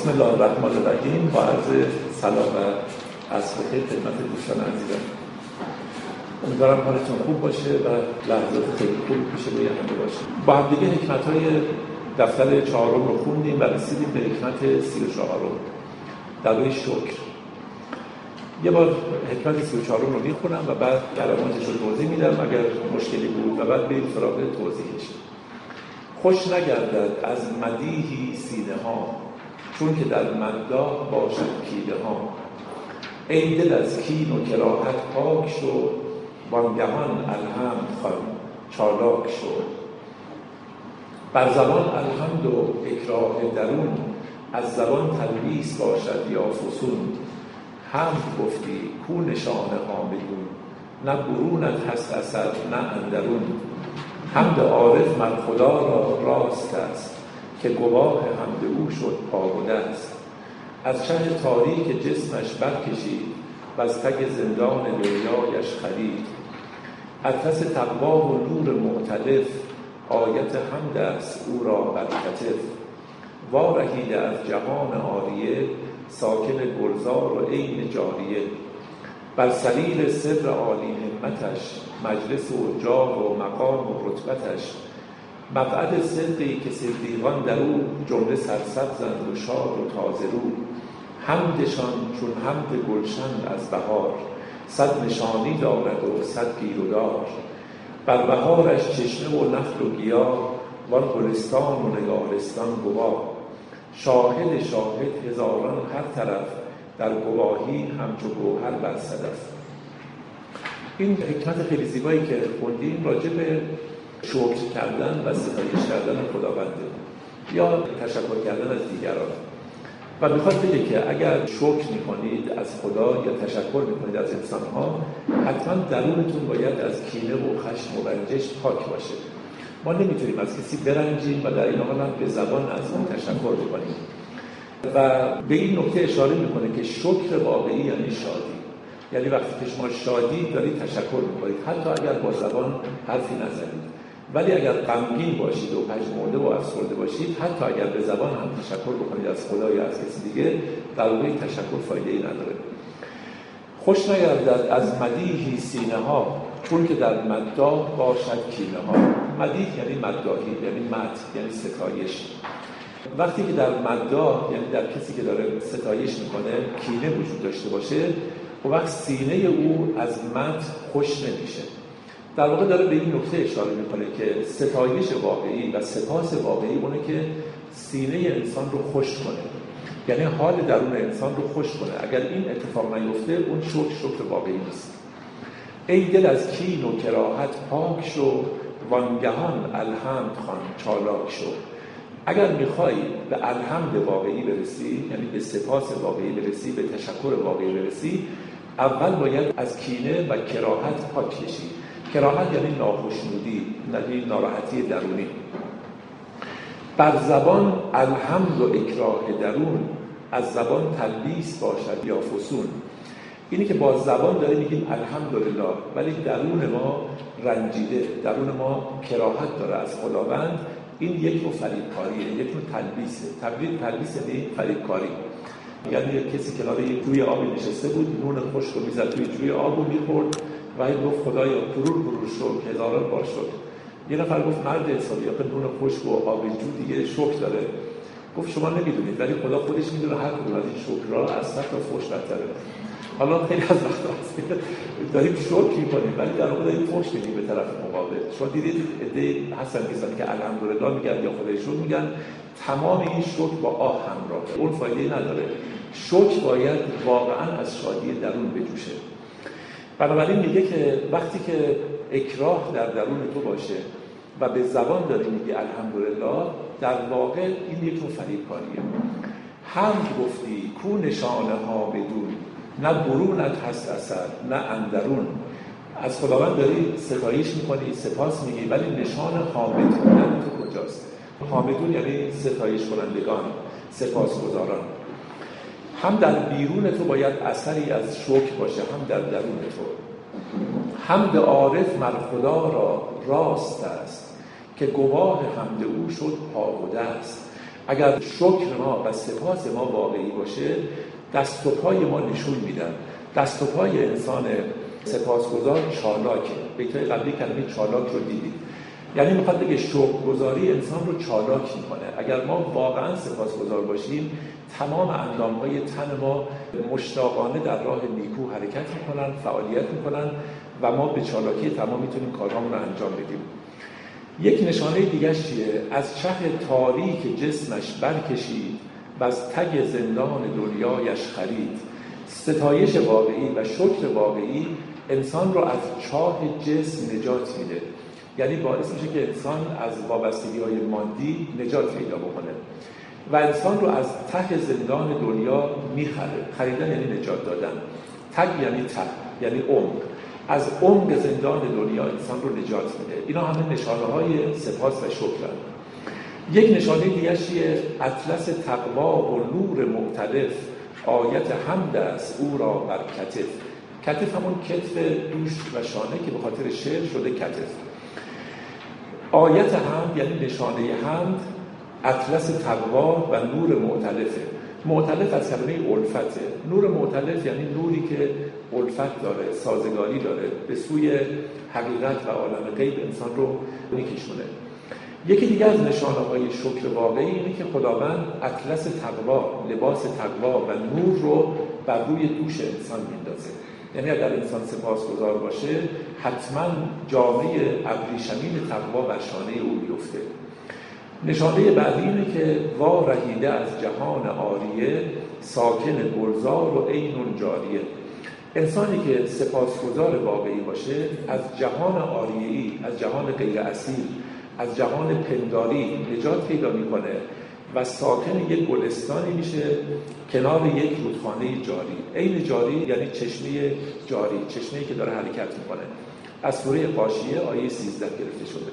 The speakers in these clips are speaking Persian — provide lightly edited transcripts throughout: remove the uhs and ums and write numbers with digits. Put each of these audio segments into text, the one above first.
بسم الله الرحمن الرحیم. با عرض سلام و عصر بخیر خدمت دوستان عزیزم. امیدوارم حالتون خوب باشه و لحظات خیلی خوب پیش روی همه باشه. با هم دیگه حکمت‌های دفتر 4 رو خوندیم و رسیدیم به حکمت 34 درباره شکر. یه بار حکمت 34 رو میخونم و بعد کلماتش رو توضیح میدم اگر مشکلی بود و بعد بریم سراغ توضیحش. خوش نگردد از مدیحی سینه ها، چون که در مداح باشد کینه ها. ای دل از کین و کراهت پاک شو، وانگهان الحمد خوان چالاک شو. بر زبان الحمد و اکراه درون، از زبان تلبیس باشد یا فسون. حمد گفتی کو نشانه حامدون، نه برونت هست اثر نه اندرون. حمد عارف مر خدا را راست است، که گواه حمد او شد پا و دست. از چه تاریک جسمش برکشید، و از تک زندان دنیایش خرید. اطلس تقوا و نور معتلف، آیت حمد است او را بر کتف. وارهیده از جهان عاریه، ساکن گلزار و عین جاریه. بر سریر سر عالی همتش، مجلس و جاه و مقام و رتبتش. مقعد صدقی که صدیقان در او، جمله سرسبزند و شاد و تازه رو. حمدشان چون حمد گلشن از بهار، صد نشانی دارد و صد گیر و دار. بر بهارش چشمه و نخل و گیاه، وان گلستان و نگارستان گواه. شاهد هزاران هر طرف، در گواهی همچو گوهر بر صدف. این حکمت خیلی زیبایی که خوندیم راجع به شکر کردن و ستایش کردن خداونده یا تشکر کردن از دیگران و میخواد بگه که اگر شکر میکنید از خدا یا تشکر میکنید از انسانها، حتما درونتون باید از کینه و خشم و رنجش پاک باشه. ما نمیتونیم از کسی برنجیم و در این حال هم به زبان از اون تشکر بکنیم. و به این نکته اشاره میکنه که شکر واقعی یعنی شادی. یعنی وقتی که شما شادی دارید تشکر میکنید، حتی اگر با زبان حرفی نزنید. ولی اگر غمگین باشید و پژمرده و افسرده باشید، حتی اگر به زبان هم تشکر بکنید از خدا یا از کسی دیگه، در واقع تشکر فایده‌ای نداره. خوش نگردد از مدیحی سینه ها، چون که در مداح باشد کینه ها. مدیح یعنی مداحی، یعنی مدح، یعنی ستایش. وقتی که در مداح، یعنی در کسی که داره ستایش میکنه، کینه وجود داشته باشه، و وقت سینه او از مدح خوش نمیشه. در واقع داره به این نکته اشاره میکنه که ستایش واقعی و سپاس واقعی اونه که سینه انسان رو خوش کنه، یعنی حال درون انسان رو خوش کنه. اگر این اتفاق نیفته، اون شکر واقعی نیست. ای دل از کین و کراهت پاک شو، وانگهان الحمد خوان چالاک شو. اگر میخوای به الحمد واقعی برسی، یعنی به سپاس واقعی برسی، به تشکر واقعی برسی، اول باید از کینه و کراهت پاک بشی. کراهت یعنی ناخوشنودی، یعنی ناراحتی درونی. بر زبان الحمد و اکراه درون، از زبان تلبیس باشد یا فسون. اینی که با زبان داره میگیم الحمدلله، ولی درون ما رنجیده، درون ما کراهت داره از خداوند. این یک نوع فریبکاریه، یک نوع تلبیسه. تلبیس یعنی فریبکاری. یعنی کسی کنار یک جوی آبی نشسته بود، نون خشک رو میزد توی جوی آب و میخورد و این گفت خدایا پرور شکر، هزاران بار شکر. یه نفر گفت مرد حسابی، آخه نون خشک و آب جو دیگه شکر داره. گفت شما نمیدونید، ولی خدا خودش میدونه هر کدوم از این شکرها از صد تا فحش بدتره. حالا خیلی از وقتا هست داریم شکر می‌کنیم، ولی در واقع داریم فحش میدیم به طرف مقابل. شما دیدید عده‌ای هستن که الحمدلله میگن یا خدای شکر میگن، تمام این شکر با آه همراه، اون فایده‌ای نداره. شکر باید واقعا از شادی درون بجوشه. بنابراین میگه که وقتی که اکراه در درون تو باشه و به زبان داری میگی الحمدلله، در واقع این یک نوع فریبکاریه. حمد گفتی کو نشانه ها بدون، نه برونت هست اثر نه اندرون. از خداوند داری ستایش میکنی، سپاس میگی، ولی نشان حامد بودن تو کجاست؟ حامدون یعنی ستایش کنندگان، سپاسگزاران. هم در بیرون تو باید اثری از شکر باشه، هم در درون تو. حمد عارف مر خدا را راست است، که گواه حمد او شد پا و دست. اگر شکر ما و سپاس ما واقعی باشه، دست و پای ما نشون میدن. دست و پای انسان سپاسگزار چالاکه. بیتای قبلی کلمه چالاک رو دیدید، یعنی میخواد بگه شکرگزاری انسان رو چالاک میکنه. اگر ما واقعا سپاسگزار باشیم، تمام اندامهای تن ما مشتاقانه در راه نیکو حرکت میکنن، فعالیت میکنن و ما به چالاکی تمام میتونیم کارهامون رو انجام بدیم. یک نشانه دیگه چیه؟ از چه تاریک جسمش برکشید و از تگ زندان دنیایش خرید. ستایش واقعی و شکر واقعی انسان رو از چاه جسم نجات میده، یعنی باعث میشه که انسان از وابستگی‌های مادی نجات پیدا بکنه و انسان رو از ته زندان دنیا میخره. خریدن یعنی نجات دادن. تگ یعنی ته، یعنی عمق. از عمق زندان دنیا انسان رو نجات میده. اینا همه نشانه‌های سپاس و شکرن. یک نشانه دیگه چیه؟ اطلس تقوا و نور مختلف، آیت حمد است او را بر کتف. کتف همون کتف دوش و شانه که به خاطر شعر شده کتف. آیت حمد یعنی نشانه حمد، اطلس تقوا و نور مختلفه. مختلف از کلمه الفته. نور مختلف یعنی نوری که الفت داره، سازگاری داره، به سوی حقیقت و عالم غیب انسان رو میکشونه. یکی دیگه از نشانه‌های شکر واقعی اینه که خداوند اطلس تقوا، لباس تقوا و نور رو بر روی دوش انسان میندازه. یعنی اگر انسان سپاسگزار باشه، حتما جامعه ابریشمین تقوا بر شانه او میفته. نشانه بعدی اینه که وا رهیده از جهان عاریه، ساکن گلزار و عین جاریه. انسانی که سپاسگزار واقعی باشه، از جهان عاریه‌ای، از جهان غیر اصیل، از جهان پنداری نجات پیدا میکنه و ساکن یک گلستانی میشه کنار یک رودخانه جاری. عین جاری یعنی چشمه جاری، چشمه‌ای که داره حرکت میکنه. از سوره غاشیه آیه 13 گرفته شده.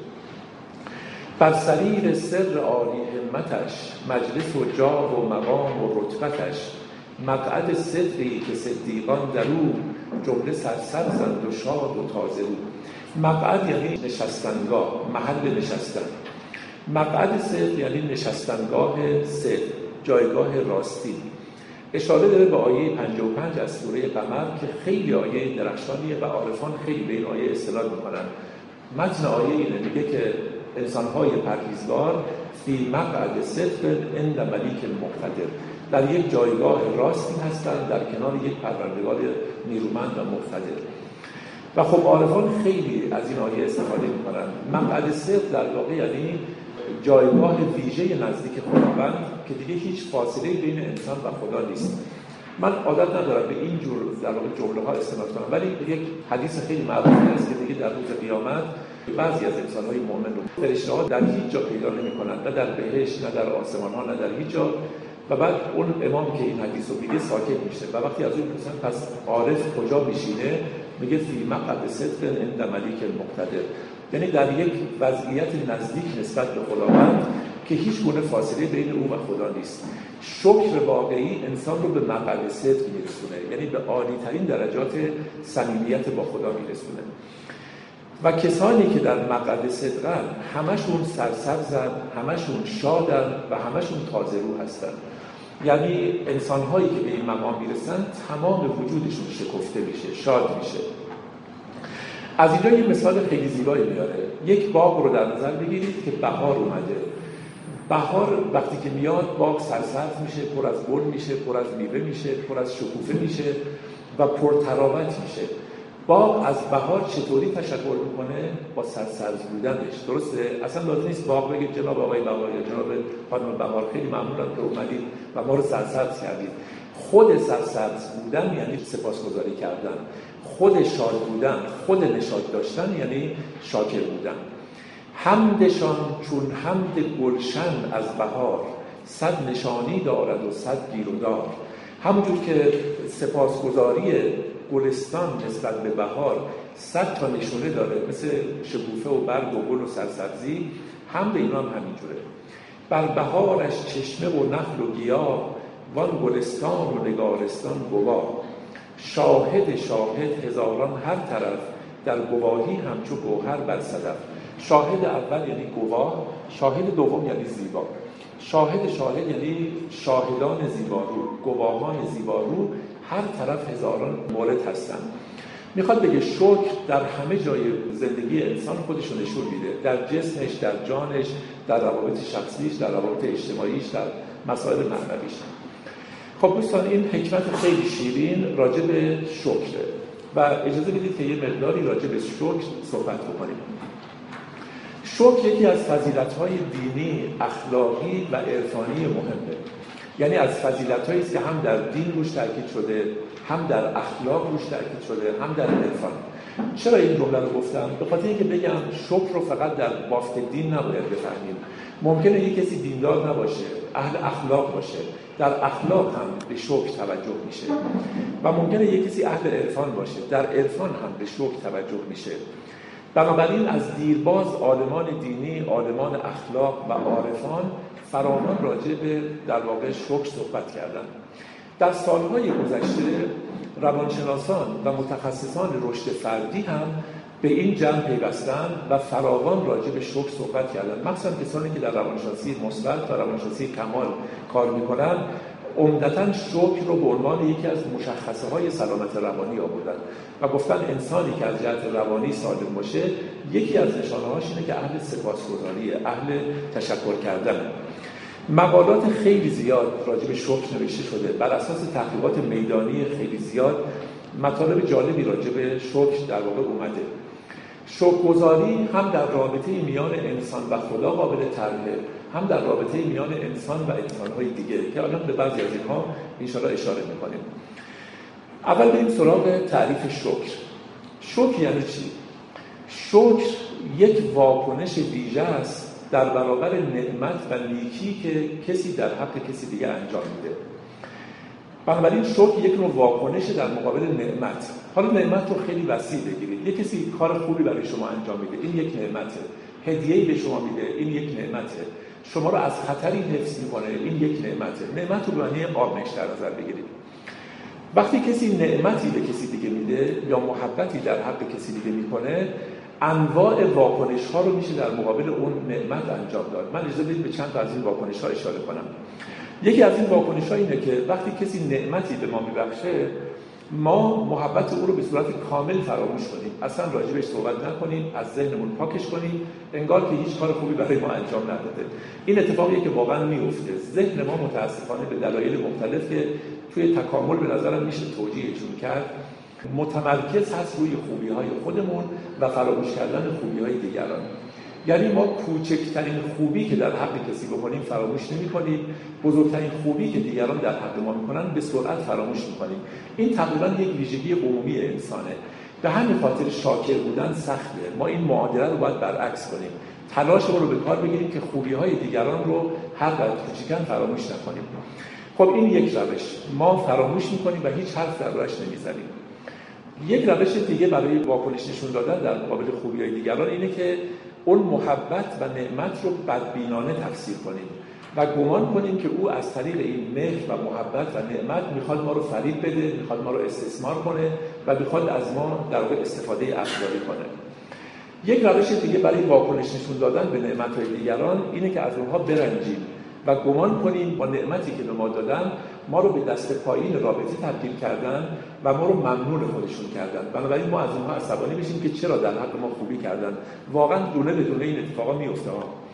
بر سریر سر عالی همتش، مجلس و جاه و مقام و رتبتش، مقعد صدری که صدیقان درو، جمله سرسر زند و شاد و تازه رو. مقعد یعنی نشستنگاه، محل نشستن. مقعد صدق یعنی نشستنگاه صدق، جایگاه راستی. اشاره داره به آیه 55 از سوره قمر که خیلی آیه درخشانیه و عارفان خیلی به این آیه استناد میکنن. متن آیه اینه، میگه که انسان‌های پرهیزگار فی مقعد صدق عند ملیک مقتدر، در یک جایگاه راستی هستند در کنار یک پروردگار نیرومند و مقتدر. و خب عارفان خیلی از این آیه استفاده میکنن. مقعد صدق در واقع یعنی جایگاه ویژه نزدیک خداوند که دیگه هیچ فاصله بین انسان و خدا نیست. من عادت ندارم به این جور در واقع جمله ها استناد کنم، ولی یک حدیث خیلی معروفی هست که دیگه در روز قیامت بعضی از انسان‌های مؤمن رو فرشته‌ها در هیچ جا پیدا نمی‌کنند، نه در بهشت، نه در آسمان‌ها، نه در هیچ جا. و بعد اون امام که این حدیث رو میگه ساکت میشه و وقتی از اون میپرسن پس عارف کجا میشینه، میگه فی مقعد صدق عند ملیک مقتدر، یعنی در یک وضعیت نزدیک نسبت به خداوند که هیچ گونه فاصله بین او و خدا نیست. شکر واقعی انسان رو به مقعد صدق میرسونه، یعنی به عالی ترین درجات صمیمیت با خدا میرسونه. و کسانی که در مقعد صدقن همشون سرسبزن، همشون شادن و همشون تازه رو هستن. یعنی انسان‌هایی که به این مقام میرسن تمام وجودشون شکفته میشه، شاد میشه. از اینجا یه مثال خیلی زیبایی میاره. یک باغ رو در نظر بگیرید که بهار اومده. بهار وقتی که میاد باغ سرسبز میشه، پر از گل میشه، پر از میوه میشه، پر از شکوفه میشه و پرتراوت میشه. باغ از بهار چطوری تشکر میکنه؟ با سرسبز بودنش. درسته؟ اصلا لازم نیست باغ بگید جناب آقای بهار یا جناب خانم بهار خیلی ممنونم که اومدید و ما رو سرسبز کردید. خود سرسبز بودن یعنی سپاسگزاری کردن، خود شاد بودن، خود نشاط داشتن یعنی شاکر بودن. حمدشان چون حمد گلشن از بهار، صد نشانی دارد و صد گیرودار. همونجور که سپاسگزاری گلستان نسبت به بهار 100 تا نشونه داره، مثل شکوفه و برگ و گل و سرسبزی، حمد اینا هم همینجوره. بر بهارش چشمه و نخل و گیاه، وان گلستان و نگارستان گواه. شاهد شاهد هزاران هر طرف، در گواهی همچو گوهر بر صدف. شاهد اول یعنی گواه، شاهد دوم یعنی زیبا. شاهد یعنی شاهدان زیبارو، گواهان زیبارو، هر طرف هزاران مورد هستن. میخواد بگه شکر در همه جای زندگی انسان خودش رو نشون میده، در جسمش، در جانش، در روابط شخصیش، در روابط اجتماعیش، در مسائل معنویش. خب دوستان، این حکمت خیلی شیرین راجع به شکره و اجازه بدید که یه مقداری راجع به شکر صحبت بکنیم. شکر یکی از فضیلت‌های دینی، اخلاقی و عرفانی مهمه. یعنی از فضیلت‌هایی است که هم در دین روش تاکید شده، هم در اخلاق روش تاکید شده، هم در عرفان. چرا این جمله رو گفتم؟ به خاطر اینکه بگم شکر رو فقط در بافت دین نباید بفهمیم. ممکنه یک کسی دیندار نباشه، اهل اخلاق باشه، در اخلاق هم به شکر توجه میشه و ممکنه یک کسی اهل عرفان باشه، در عرفان هم به شکر توجه میشه. بنابراین از دیرباز عالمان دینی، عالمان اخلاق و عارفان فراوان راجع به در واقع شکر صحبت کردن. در سالهای گذشته روانشناسان و متخصصان رشد فردی هم به این جمع پیوستن و فراوان راجع به شکر صحبت کردن. مخصوصا کسانی که در روانشناسی مثبت و روانشناسی کمال کار میکنن، عمدتاً شکر رو به عنوان یکی از مشخصه‌های سلامت روانی آوردن و گفتن انسانی که از جهت روانی سالم باشه، یکی از نشانه‌هاش اینه که اهل سپاسگزاریه، اهل تشکر کردن. مقالات خیلی زیاد راجع به شکر نوشته شده. بر اساس تحقیقات میدانی خیلی زیاد مطالب جالبی راجع به شکر در واقع اومده. شکرگزاری هم در رابطه میان انسان و خدا قابل طرحه، هم در رابطه میان انسان و انسان‌های دیگه که الان به بعضی از اینها انشاءالله اشاره می‌کنیم. اول بریم سراغ تعریف شکر. شکر یعنی چی؟ شکر یک واکنش ویژه است در برابر نعمت و نیکی که کسی در حق کسی دیگه انجام میده. بنابراین شکر یک نوع واکنش در مقابل نعمت. حالا نعمت رو خیلی وسیع بگیرید. یک کسی کار خوبی برای شما انجام میده، این یک نعمته. هدیه‌ای به شما میده، این یک نعمته. شما رو از خطری حفظ میکنه، این یک نعمته. نعمت رو به معنی عامش در نظر بگیرید. وقتی کسی نعمتی به کسی دیگه میده یا محبتی در حق کسی دیگه میکنه، انواع واکنش‌ها رو میشه در مقابل اون نعمت انجام داد. من اجازه بدید به چند تا از این واکنش‌ها اشاره کنم. یکی از این واکنش‌ها اینه که وقتی کسی نعمتی به ما میبخشه، ما محبت او رو به صورت کامل فراموش کنیم، اصلا راجبش صحبت نکنیم، از ذهنمون پاکش کنیم، انگار که هیچ کار خوبی برای ما انجام نداده. این اتفاقیه که واقعا میفته. ذهن ما متاسفانه به دلایل مختلف که توی تکامل به نظرم میشه توجیهشون کرد، متمرکز هست روی خوبی‌های خودمون و فراموش کردن خوبی‌های دیگران. یعنی ما کوچکترین خوبی که در حق کسی بکنیم فراموش نمی‌کنیم، بزرگترین خوبی که دیگران در حق ما می‌کنن به سرعت فراموش می‌کنیم. این تقریباً یک ویژگی عمومی انسانه. به همین خاطر شاکر بودن سخته. ما این معادله رو باید برعکس کنیم. تلاشمون رو به کار بگیریم که خوبی‌های دیگران رو هر قدر کوچیکن فراموش نکنیم. خب این یک روش. ما فراموش می‌کنیم و هیچ حرف دربارش نمی‌زنیم. یک روش دیگه برای واکنش نشون دادن در مقابل خوبی‌های دیگران اینه که اون محبت و نعمت رو بدبینانه تفسیر کنیم و گمان کنیم که او از طریق این مهر و محبت و نعمت میخواد ما رو فریب بده، میخواد ما رو استثمار کنه و میخواد از ما در واقع استفاده افراطی کنه. یک روش دیگه برای واکنش نشون دادن به نعمت‌های دیگران اینه که از اونها برنجیم و گمان کنیم با نعمتی که به ما دادن ما رو به دست پایین رابطه تبدیل کردن و ما رو ممنون خودشون کردن. بنابراین ما از اونها عصبانی بشیم که چرا در حق ما خوبی کردن. واقعا دونه به دونه این اتفاقا میفته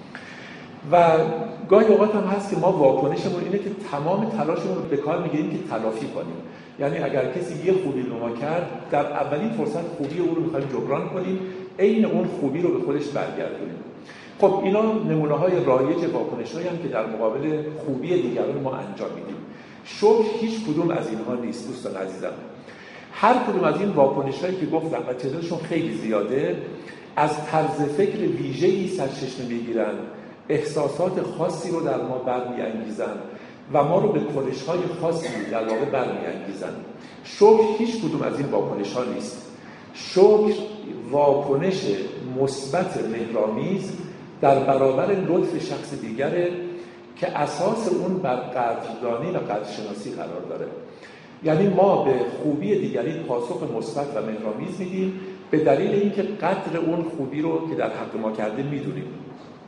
و گاهی اوقات هم هست که ما واکنشمون اینه که تمام تلاشمون رو به کار میگیریم که تلافی کنیم. یعنی اگر کسی یه خوبی به ما کرد، در اولین فرصت خوبی او رو می‌خوایم جبران کنیم، عین اون خوبی رو به خودش برگردونیم. خب اینا نمونه‌های رایج واکنش‌هایی هم که در مقابل خوبی دیگران ما انجام میدیم. شکر هیچ کدوم از اینها نیست دوستان عزیزم. هر کدوم از این واکنش‌هایی که گفتم و تعدادشون خیلی زیاده، از طرز فکر ویژه‌ای سرچشمه می‌گیرن، احساسات خاصی رو در ما برمی‌انگیزن و ما رو به کنش‌های خاصی در واقع برمی‌انگیزن. شکر هیچ کدوم از این واکنش‌ها نیست. شکر واکنش مثبت مهرآمیز در برابر لطف شخص دیگره که اساس اون بر قدردانی و قدرشناسی قرار داره. یعنی ما به خوبی دیگری پاسخ مثبت و مهرآمیز میدیم به دلیل اینکه قدر اون خوبی رو که در حق ما کرده میدونیم.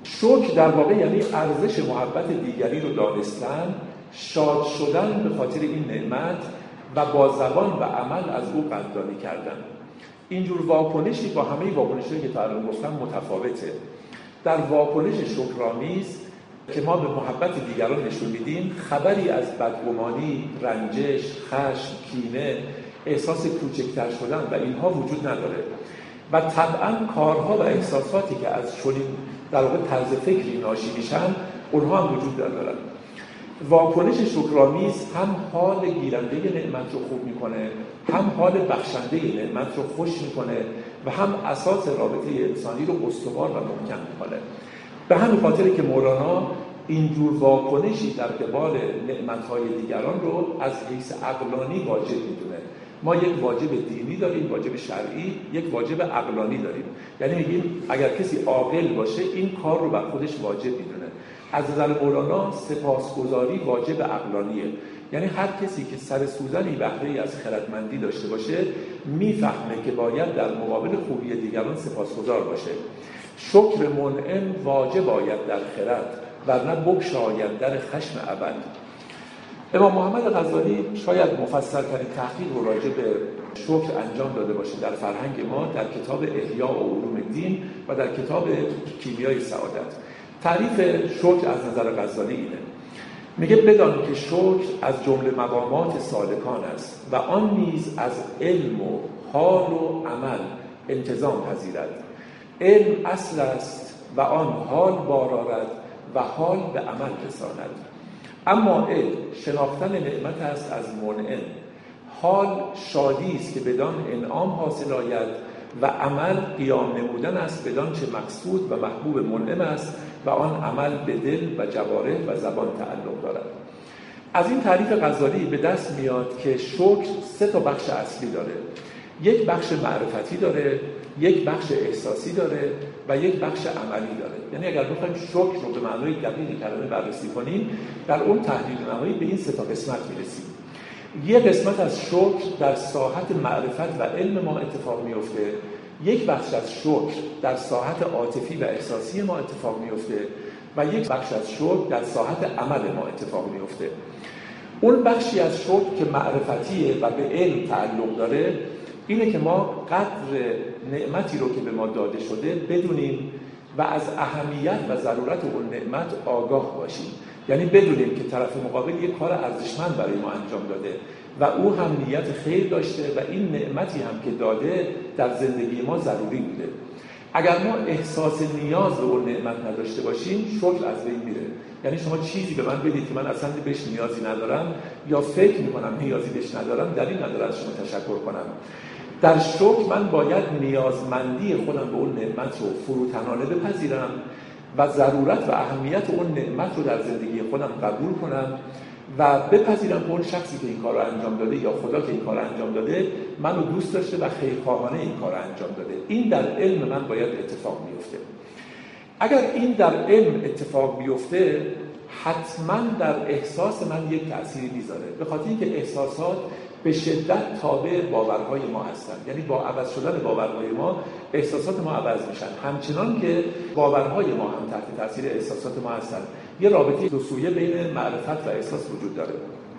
شکر در واقع یعنی ارزش محبت دیگری رو دانستن، شاد شدن به خاطر این نعمت و با زبان و عمل از او قدردانی کردن. اینجور واکنشی با همه واکنش‌هایی که تا الان گفتم متفاوته. در واکنش شکرآمیز که ما به محبت دیگران نشون میدیم، خبری از بدگمانی، رنجش، خشم، کینه، احساس کوچکتر شدن و اینها وجود نداره و طبعاً کارها و احساساتی که از چنین در واقع طرز فکری ناشی میشن اونها هم وجود ندارن. واکنش شکرآمیز هم حال گیرنده نعمت رو خوب میکنه، هم حال بخشنده نعمت رو خوش میکنه و هم اساس رابطه انسانی رو استوار و محکم میکنه. به همین خاطره که مولانا اینجور واکنشی در قبال نعمت‌های دیگران رو از حیث عقلانی واجب میدونه. ما یک واجب دینی داریم، واجب شرعی، یک واجب عقلانی داریم. یعنی میگیم اگر کسی عاقل باشه این کار رو بر خودش واجب میدونه. از نظر مولانا سپاسگزاری واجب عقلانیه. یعنی هر کسی که سر سوزنی بهره‌ای از خردمندی داشته باشه میفهمه که باید در مقابل خوبی دیگران سپاسگزار باشه. شکر منعم واجب آید در خرد ورنه بگشاید در خشم ابد. امام محمد غزالی شاید مفصل‌ترین تحقیق رو راجع به شکر انجام داده باشه در فرهنگ ما در کتاب احیاء علوم دین و در کتاب کیمیای سعادت. تعریف شکر از نظر غزالی اینه: میگه بدان که شکر از جمله مقامات سالکان است و آن نیز از علم و حال و عمل انتظام پذیرد. علم اصل است و آن حال بار آرد و حال به عمل رساند. اما علم شناختن نعمت است از منعم، حال شادی است که بدان انعام حاصل آید و عمل قیام نمودن است بدان چه مقصود و محبوب منعم است و آن عمل به دل و جوارح و زبان تعلق دارد. از این تعریف غزالی به دست میاد که شکر 3 بخش اصلی داره. یک بخش معرفتی داره، یک بخش احساسی داره و یک بخش عملی داره. یعنی اگر بخوایم شکر رو به معنای دقیق کلمه بررسی کنیم، در اون تحلیل نهایی به این 3 قسمت میرسیم. یک قسمت از شکر در ساحت معرفت و علم ما اتفاق میفته، یک بخش از شکر در ساحت عاطفی و احساسی ما اتفاق میفته و یک بخش از شکر در ساحت عمل ما اتفاق میفته. اون بخشی از شکر که معرفتیه و به علم تعلق داره اینه که ما قدر نعمتی رو که به ما داده شده بدونیم و از اهمیت و ضرورت اون نعمت آگاه باشیم. یعنی بدونیم که طرف مقابل یک کار ارزشمند برای ما انجام داده و او هم نیت خیر داشته و این نعمتی هم که داده در زندگی ما ضروری بوده. اگر ما احساس نیاز به اون نعمت نداشته باشیم شکر از بین میره. یعنی شما چیزی به من بدید که من اصلا بهش نیازی ندارم یا فکر میکنم نیازی بهش ندارم، دلیل نداره از شما تشکر کنم. در شکر من باید نیازمندی خودم به اون نعمت رو فروتنانه بپذیرم و ضرورت و اهمیت اون نعمت رو در زندگی خودم قبول کنم و بپذیرم که اون شخصی که این کار رو انجام داده یا خدا که این کار رو انجام داده منو دوست داشته و خیرخواهانه این کار رو انجام داده. این در علم من باید اتفاق بیفته. اگر این در علم اتفاق بیفته حتما در احساس من یک تأثیری میذاره، به خاطر اینکه احساسات به شدت تابع باورهای ما هستند. یعنی با عوض شدن باورهای ما احساسات ما عوض میشن، همچنان که باورهای ما هم تحت تاثیر احساسات ما هستند. یه رابطه دو سویه بین معرفت و احساس وجود داره.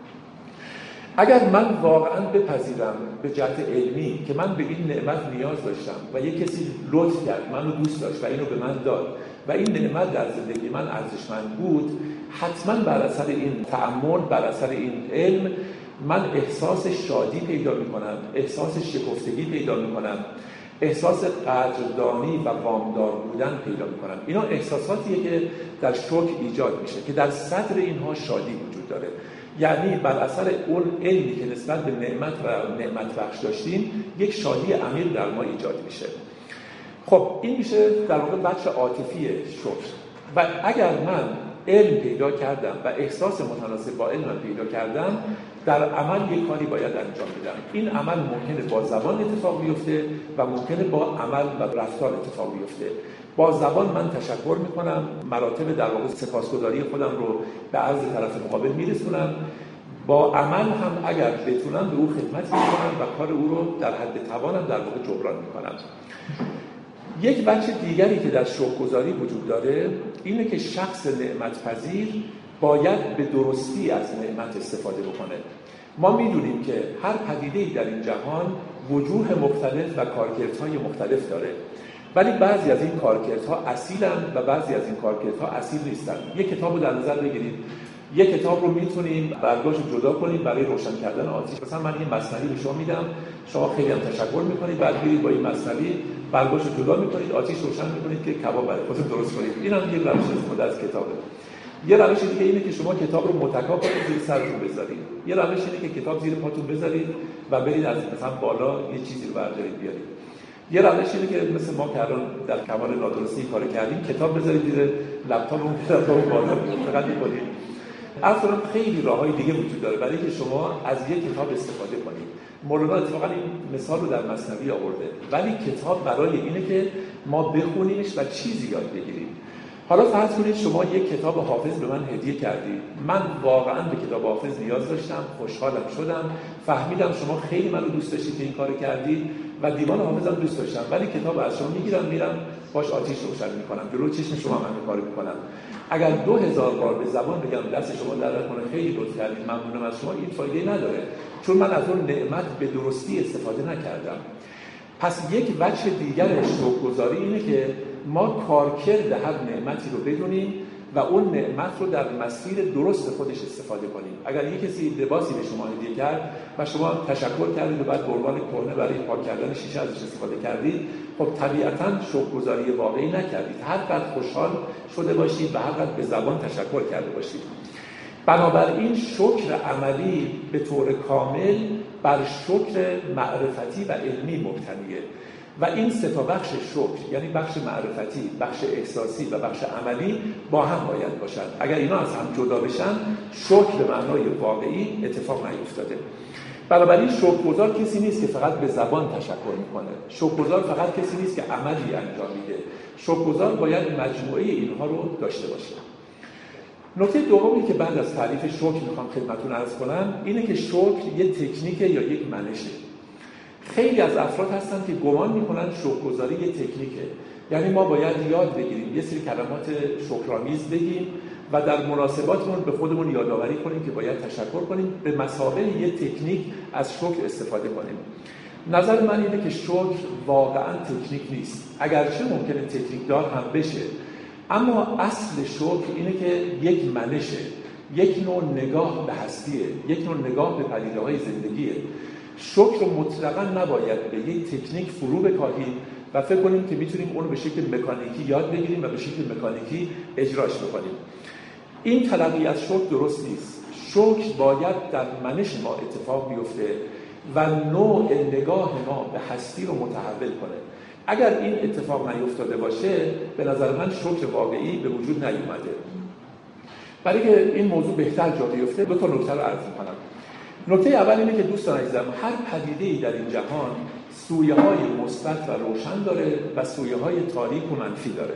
اگر من واقعا بپذیرم به جهت علمی که من به این نعمت نیاز داشتم و یک کسی لطف کرد، منو دوست داشت و اینو به من داد و این نعمت در زندگی من ارزشمند بود، حتما بر اثر این تأمل، بر اثر این علم من احساس شادی پیدا میکنم، احساس شکفتگی پیدا میکنم، احساس قدردانی و وامدار بودن پیدا میکنم. اینا احساساتیه که در شکر ایجاد میشه که در صدر اینها شادی وجود داره. یعنی بر اثر اون علمی که نسبت به نعمت و نعمت بخش داشتیم یک شادی عمیق در ما ایجاد میشه. خب این میشه در واقع بخش عاطفی شکر. و اگر من علم پیدا کردم و احساس متناسب با علم پیدا کردم، در عمل یک کاری باید انجام بدم. این عمل ممکنه با زبان اتفاق بیفته و ممکنه با عمل و رفتار اتفاق بیفته. با زبان من تشکر میکنم، مراتب در واقع سپاسگزاری خودم رو به عرض طرف مقابل میرسونم. با عمل هم اگر بتونم به او خدمت میکنم و کار او رو در حد توانم در واقع جبران میکنم. یک بچه دیگری که در شکرگزاری وجود داره اینه که شخص نعمت پذیر باید به درستی از نعمت استفاده بکنه. ما میدونیم که هر پدیده‌ای در این جهان وجوه مختلف و کارکردهای مختلف داره، ولی بعضی از این کارکردها اصیلند و بعضی از این کارکردها اصیل نیستند. یک کتاب رو در نظر بگیرید، یک کتاب رو میتونیم برگاش رو جدا کنیم برای روشن کردن آتش. مثلا من یه مثنوی به شما میدم، شما خیلی هم تشکر میکنید، بعد میرید با این مثنوی برگاش رو جدا میکنید، آتش روشن میکنید که کباب برای خودتون درست کنید. این هم یه روش استفاده از کتابه. یه روش دیگه اینه که شما کتاب رو متکا کنید، زیر سرتون بذارید. یه روش اینه که کتاب زیر پاتون بذارید و برید از مثلا بالا یه چیزی رو بردارید بیارید. یه روش اینه که مثل ما که الان در کمال نادرستی کار کردیم، کتاب بذارید زیر لپتاپمون، کتابو بالا فقط می‌کنید. اصلا خیلی راههای دیگه وجود داره برای اینکه شما از یک کتاب استفاده کنید. مولانا اتفاقا این مثال رو در مثنوی آورده، ولی کتاب برای اینه که ما بخونیمش و چیزی یاد بگیریم. حالا فرض کنید شما یک کتاب حافظ به من هدیه کردید، من واقعا به کتاب حافظ نیاز داشتم، خوشحالم شدم، فهمیدم شما خیلی منو دوست داشتید که این کارو کردید و دیوان حافظم دوست داشتم، ولی کتاب از شما میگیرم میرم باش آتش روشن میکنم، جلوی چشم شما من کارو میکنم. اگر 2000 بار به زبان بگم دست شما درد کنه خیلی لطف کردید ممنونم از شما، این فایده نداره، چون من از اون نعمت به درستی استفاده نکردم. پس یک وجه دیگر شکرگزاری اینه که ما کارکرد هر نعمتی رو بدونیم و اون نعمت رو در مسیر درست خودش استفاده کنیم. اگر یک کسی لباسی به شما هدیه کرد و شما تشکر کردید و بعد به عنوان کهنه برای پاک کردن شیشه ازش استفاده کردید، خب طبیعتاً شکرگزاری واقعی نکردید. هر قدر خوشحال شده باشید و هر قدر به زبان تشکر کرده باشید. بنابراین شکر عملی به طور کامل بر شکر معرفتی و علمی مبتنیه و این سه تا بخش شکر، یعنی بخش معرفتی، بخش احساسی و بخش عملی با هم باید باشن. اگر اینا از هم جدا بشن، شکر به معنای واقعی اتفاق نیفتاده. بنابراین شکرگزار کسی نیست که فقط به زبان تشکر میکنه. شکرگزار فقط کسی نیست که عملی انجام میده. شکرگزار باید مجموعه اینها رو داشته باشه. نکته دومی که بعد از تعریف شکر میخوام خدمتتون عرض کنم اینه که شکر یه تکنیکه یا یک منشه. خیلی از افراد هستن که گمان میکنن شکرگزاری یه تکنیکه، یعنی ما باید یاد بگیریم یه سری کلمات شکرآمیز بگیم و در مناسباتمون به خودمون یادآوری کنیم که باید تشکر کنیم، به مثابه یه تکنیک از شکر استفاده کنیم. نظر من اینه که شکر واقعا تکنیک نیست، اگرچه ممکنه تکنیک دار هم بشه، اما اصل شکر اینه که یک منشه، یک نوع نگاه به هستیه، یک نوع نگاه به پدیده‌های زندگیه. شکر مطلقاً نباید به یک تکنیک فرو بکاهیم و فکر کنیم که میتونیم اون رو به شکل مکانیکی یاد بگیریم و به شکل مکانیکی اجراش بکنیم. این تلقی از شکر درست نیست. شکر باید در منش ما اتفاق بیفته و نوع نگاه ما به هستی رو متحول کنه. اگر این اتفاق نیفتاده باشه، به نظر من شکر واقعی به وجود نیومده. برای که این موضوع بهتر جا بیفته، دو تا نکته رو عرض می‌کنم. نکته اول اینه که دوستان عزیزم، هر پدیده‌ای در این جهان سویه‌های مثبت و روشن داره و سویه‌های تاریک و منفی داره.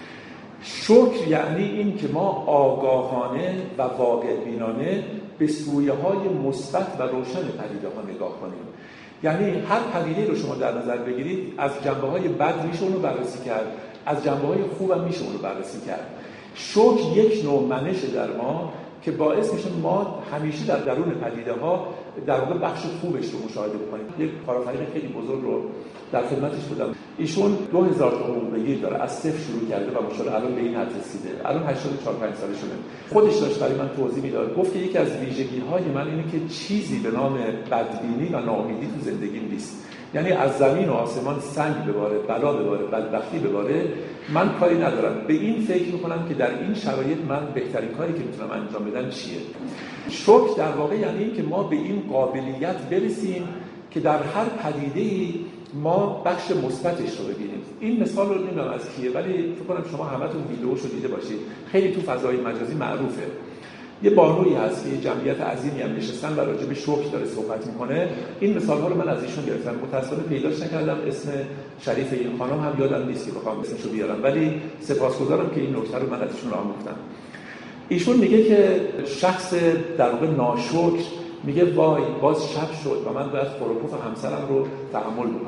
شکر یعنی این که ما آگاهانه و واقع بینانه به سویه‌های مثبت و روشن پدیده‌ها نگاه کنیم. یعنی هر پدیده رو شما در نظر بگیرید، از جنبه‌های بد میشه اون رو بررسی کرد، از جنبه‌های خوب هم میشه اون رو بررسی کرد. شکر یک نوع منش در ما که باعث میشه ما همیشه در درون پدیده‌ها در واقع بخش خوبش رو مشاهده بکنیم. یک کارآفرین خیلی بزرگ رو در خدمتش بودم. ایشون 2000 تا حقوق بگیر داره، از صفر شروع کرده و ماشاءالله الان به این حد رسیده. الان 84-85 سالشه. خودش داشت برای من توضیح میداد. گفت که یکی از ویژگی‌های من اینه که چیزی به نام بدبینی و ناامیدی تو زندگیم نیست. یعنی از زمین و آسمان سنگ بباره، بلا بباره، بدبختی بباره، من کاری ندارم. به این فکر میکنم که در این شرایط من بهترین کاری که میتونم انجام بدم چیه. شکر در واقع یعنی این که ما به این قابلیت برسیم که در هر پدیده‌ای ما بخش مثبتش رو ببینیم. این مثال رو نمیدونم از کیه، ولی فکر کنم شما همتون ویدیوشو دیده باشید. خیلی تو فضای مجازی معروفه. یه بانویی هست که یه جمعیت عظیمی هم نشستن و راجع به شکر داره صحبت میکنه. این مثال‌ها رو من از ایشون گرفتم. متأسفانه پیداش نکردم، اسم شریف این خانم هم یادم نیست که بخوام اسمشو بیارم، ولی سپاسگزارم که این نکته رو من از ایشون آموختم. ایشون میگه که شخص در واقع ناشکر میگه وای باز شب شد و من باید خروپوف همسرم رو تحمل بکنم.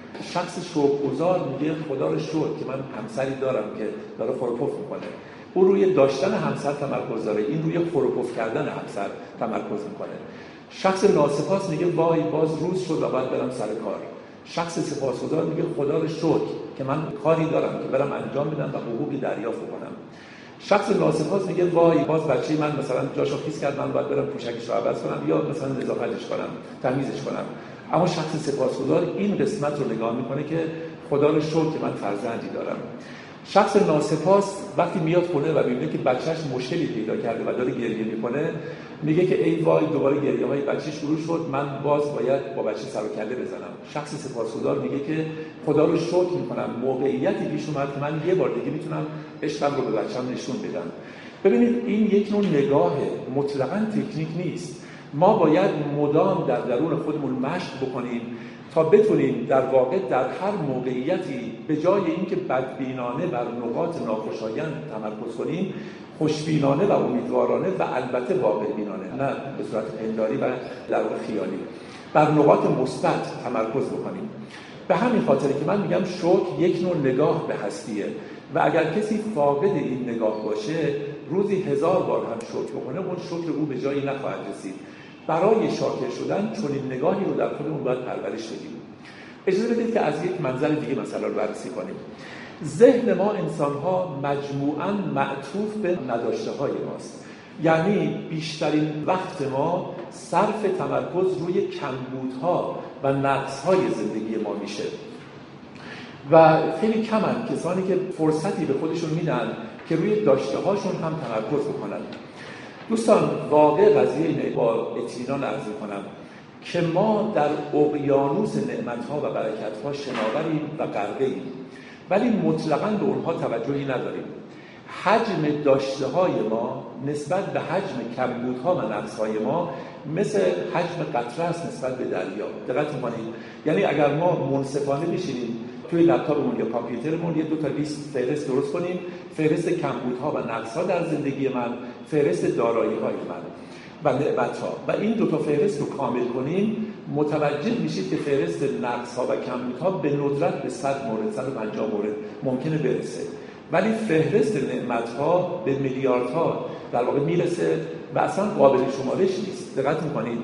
شخص شوق‌گزار میگه خدا رو شکر که من همسری دارم که داره خورپف میکنه. او روی داشتن همسر تمرکز داره، این روی خورپف کردن همسر تمرکز میکنه. شخص ناسپاس میگه وای باز روز شد و باید برم سر کار. شخص سپاسگزار میگه خدا رو شکر که من کاری دارم که برم انجام بدم و حقوقی دریافت کنم. شخص ناسپاس میگه وای باز بچه من مثلا جاشو خیس کرد، من باید برم پوشکش رو عوض کنم یا مثلا نظافتش کنم، تمیزش کنم. اما شخص سپاسگزار این قسمت رو نگاه میکنه که خدا رو شکر که من فرزندی دارم. شخص ناسپاس وقتی میاد خونه و میبینه که بچهش مشکلی پیدا کرده و داره گریه میکنه، میگه که ای وای دوباره گریه های بچه شروع شد، من باز باید با بچه سر و کله بزنم. شخص سپاسگزار میگه که خدا رو شکر میکنم موقعیتی پیش اومد که من یه بار دیگه میتونم عشقم رو به بچه‌م نشون بدم. ببینید این یک نوع نگاه مطلقاً تکنیک نیست. ما باید مدام در درون خودمون مشق بکنیم تا بتونیم در واقع در هر موقعیتی به جای اینکه بدبینانه بر نقاط ناخوشایند تمرکز کنیم، خوشبینانه و امیدوارانه و البته واقع بینانه، نه به صورت پنداری و در واقع خیالی، بر نقاط مثبت تمرکز بکنیم. به همین خاطر که من میگم شکر یک نوع نگاه به هستیه و اگر کسی فاقد این نگاه باشه روزی 1000 بار هم شکر بکنه اون شکر او به جایی نخواهد رسید. برای شاکر شدن چنین نگاهی رو در خودمون باید پرورش بدیم. اجازه بدید که از یک منظر دیگه مسئله رو بررسی کنیم. ذهن ما انسان‌ها مجموعاً معطوف به نداشته‌های ماست. یعنی بیشترین وقت ما صرف تمرکز روی کمبودها و نقص‌های زندگی ما میشه و خیلی کمن کسانی که فرصتی به خودشون میدن که روی داشته‌هاشون هم تمرکز بکنن. دوستان واقع قضیه اینه، با اطمینان عرض کنم که ما در اقیانوس نعمت‌ها و برکت‌ها شناوریم و غرقه‌ایم، ولی مطلقاً به اونها توجهی نداریم. حجم داشته‌های ما نسبت به حجم کمبودها و نقص‌های ما مثل حجم قطره است نسبت به دریا. دقت می‌کنید؟ یعنی اگر ما منصفانه بشینیم توی لپتاپمون یا کامپیوترمون یه 2 تا لیست فهرست درست کنیم، فهرست کمبودها و نقص‌ها در زندگی من، فهرست دارایی‌های من و نعمت‌ها، و این 2 تا فهرست رو کامل کنیم، متوجه میشید که فهرست نقص‌ها و کمبودها به ندرت به 100 مورد 150 مورد ممکنه برسه، ولی فهرست نعمت‌ها به میلیاردها در واقع میرسه و اصلا قابل شمارش نیست. دقت می‌کنید؟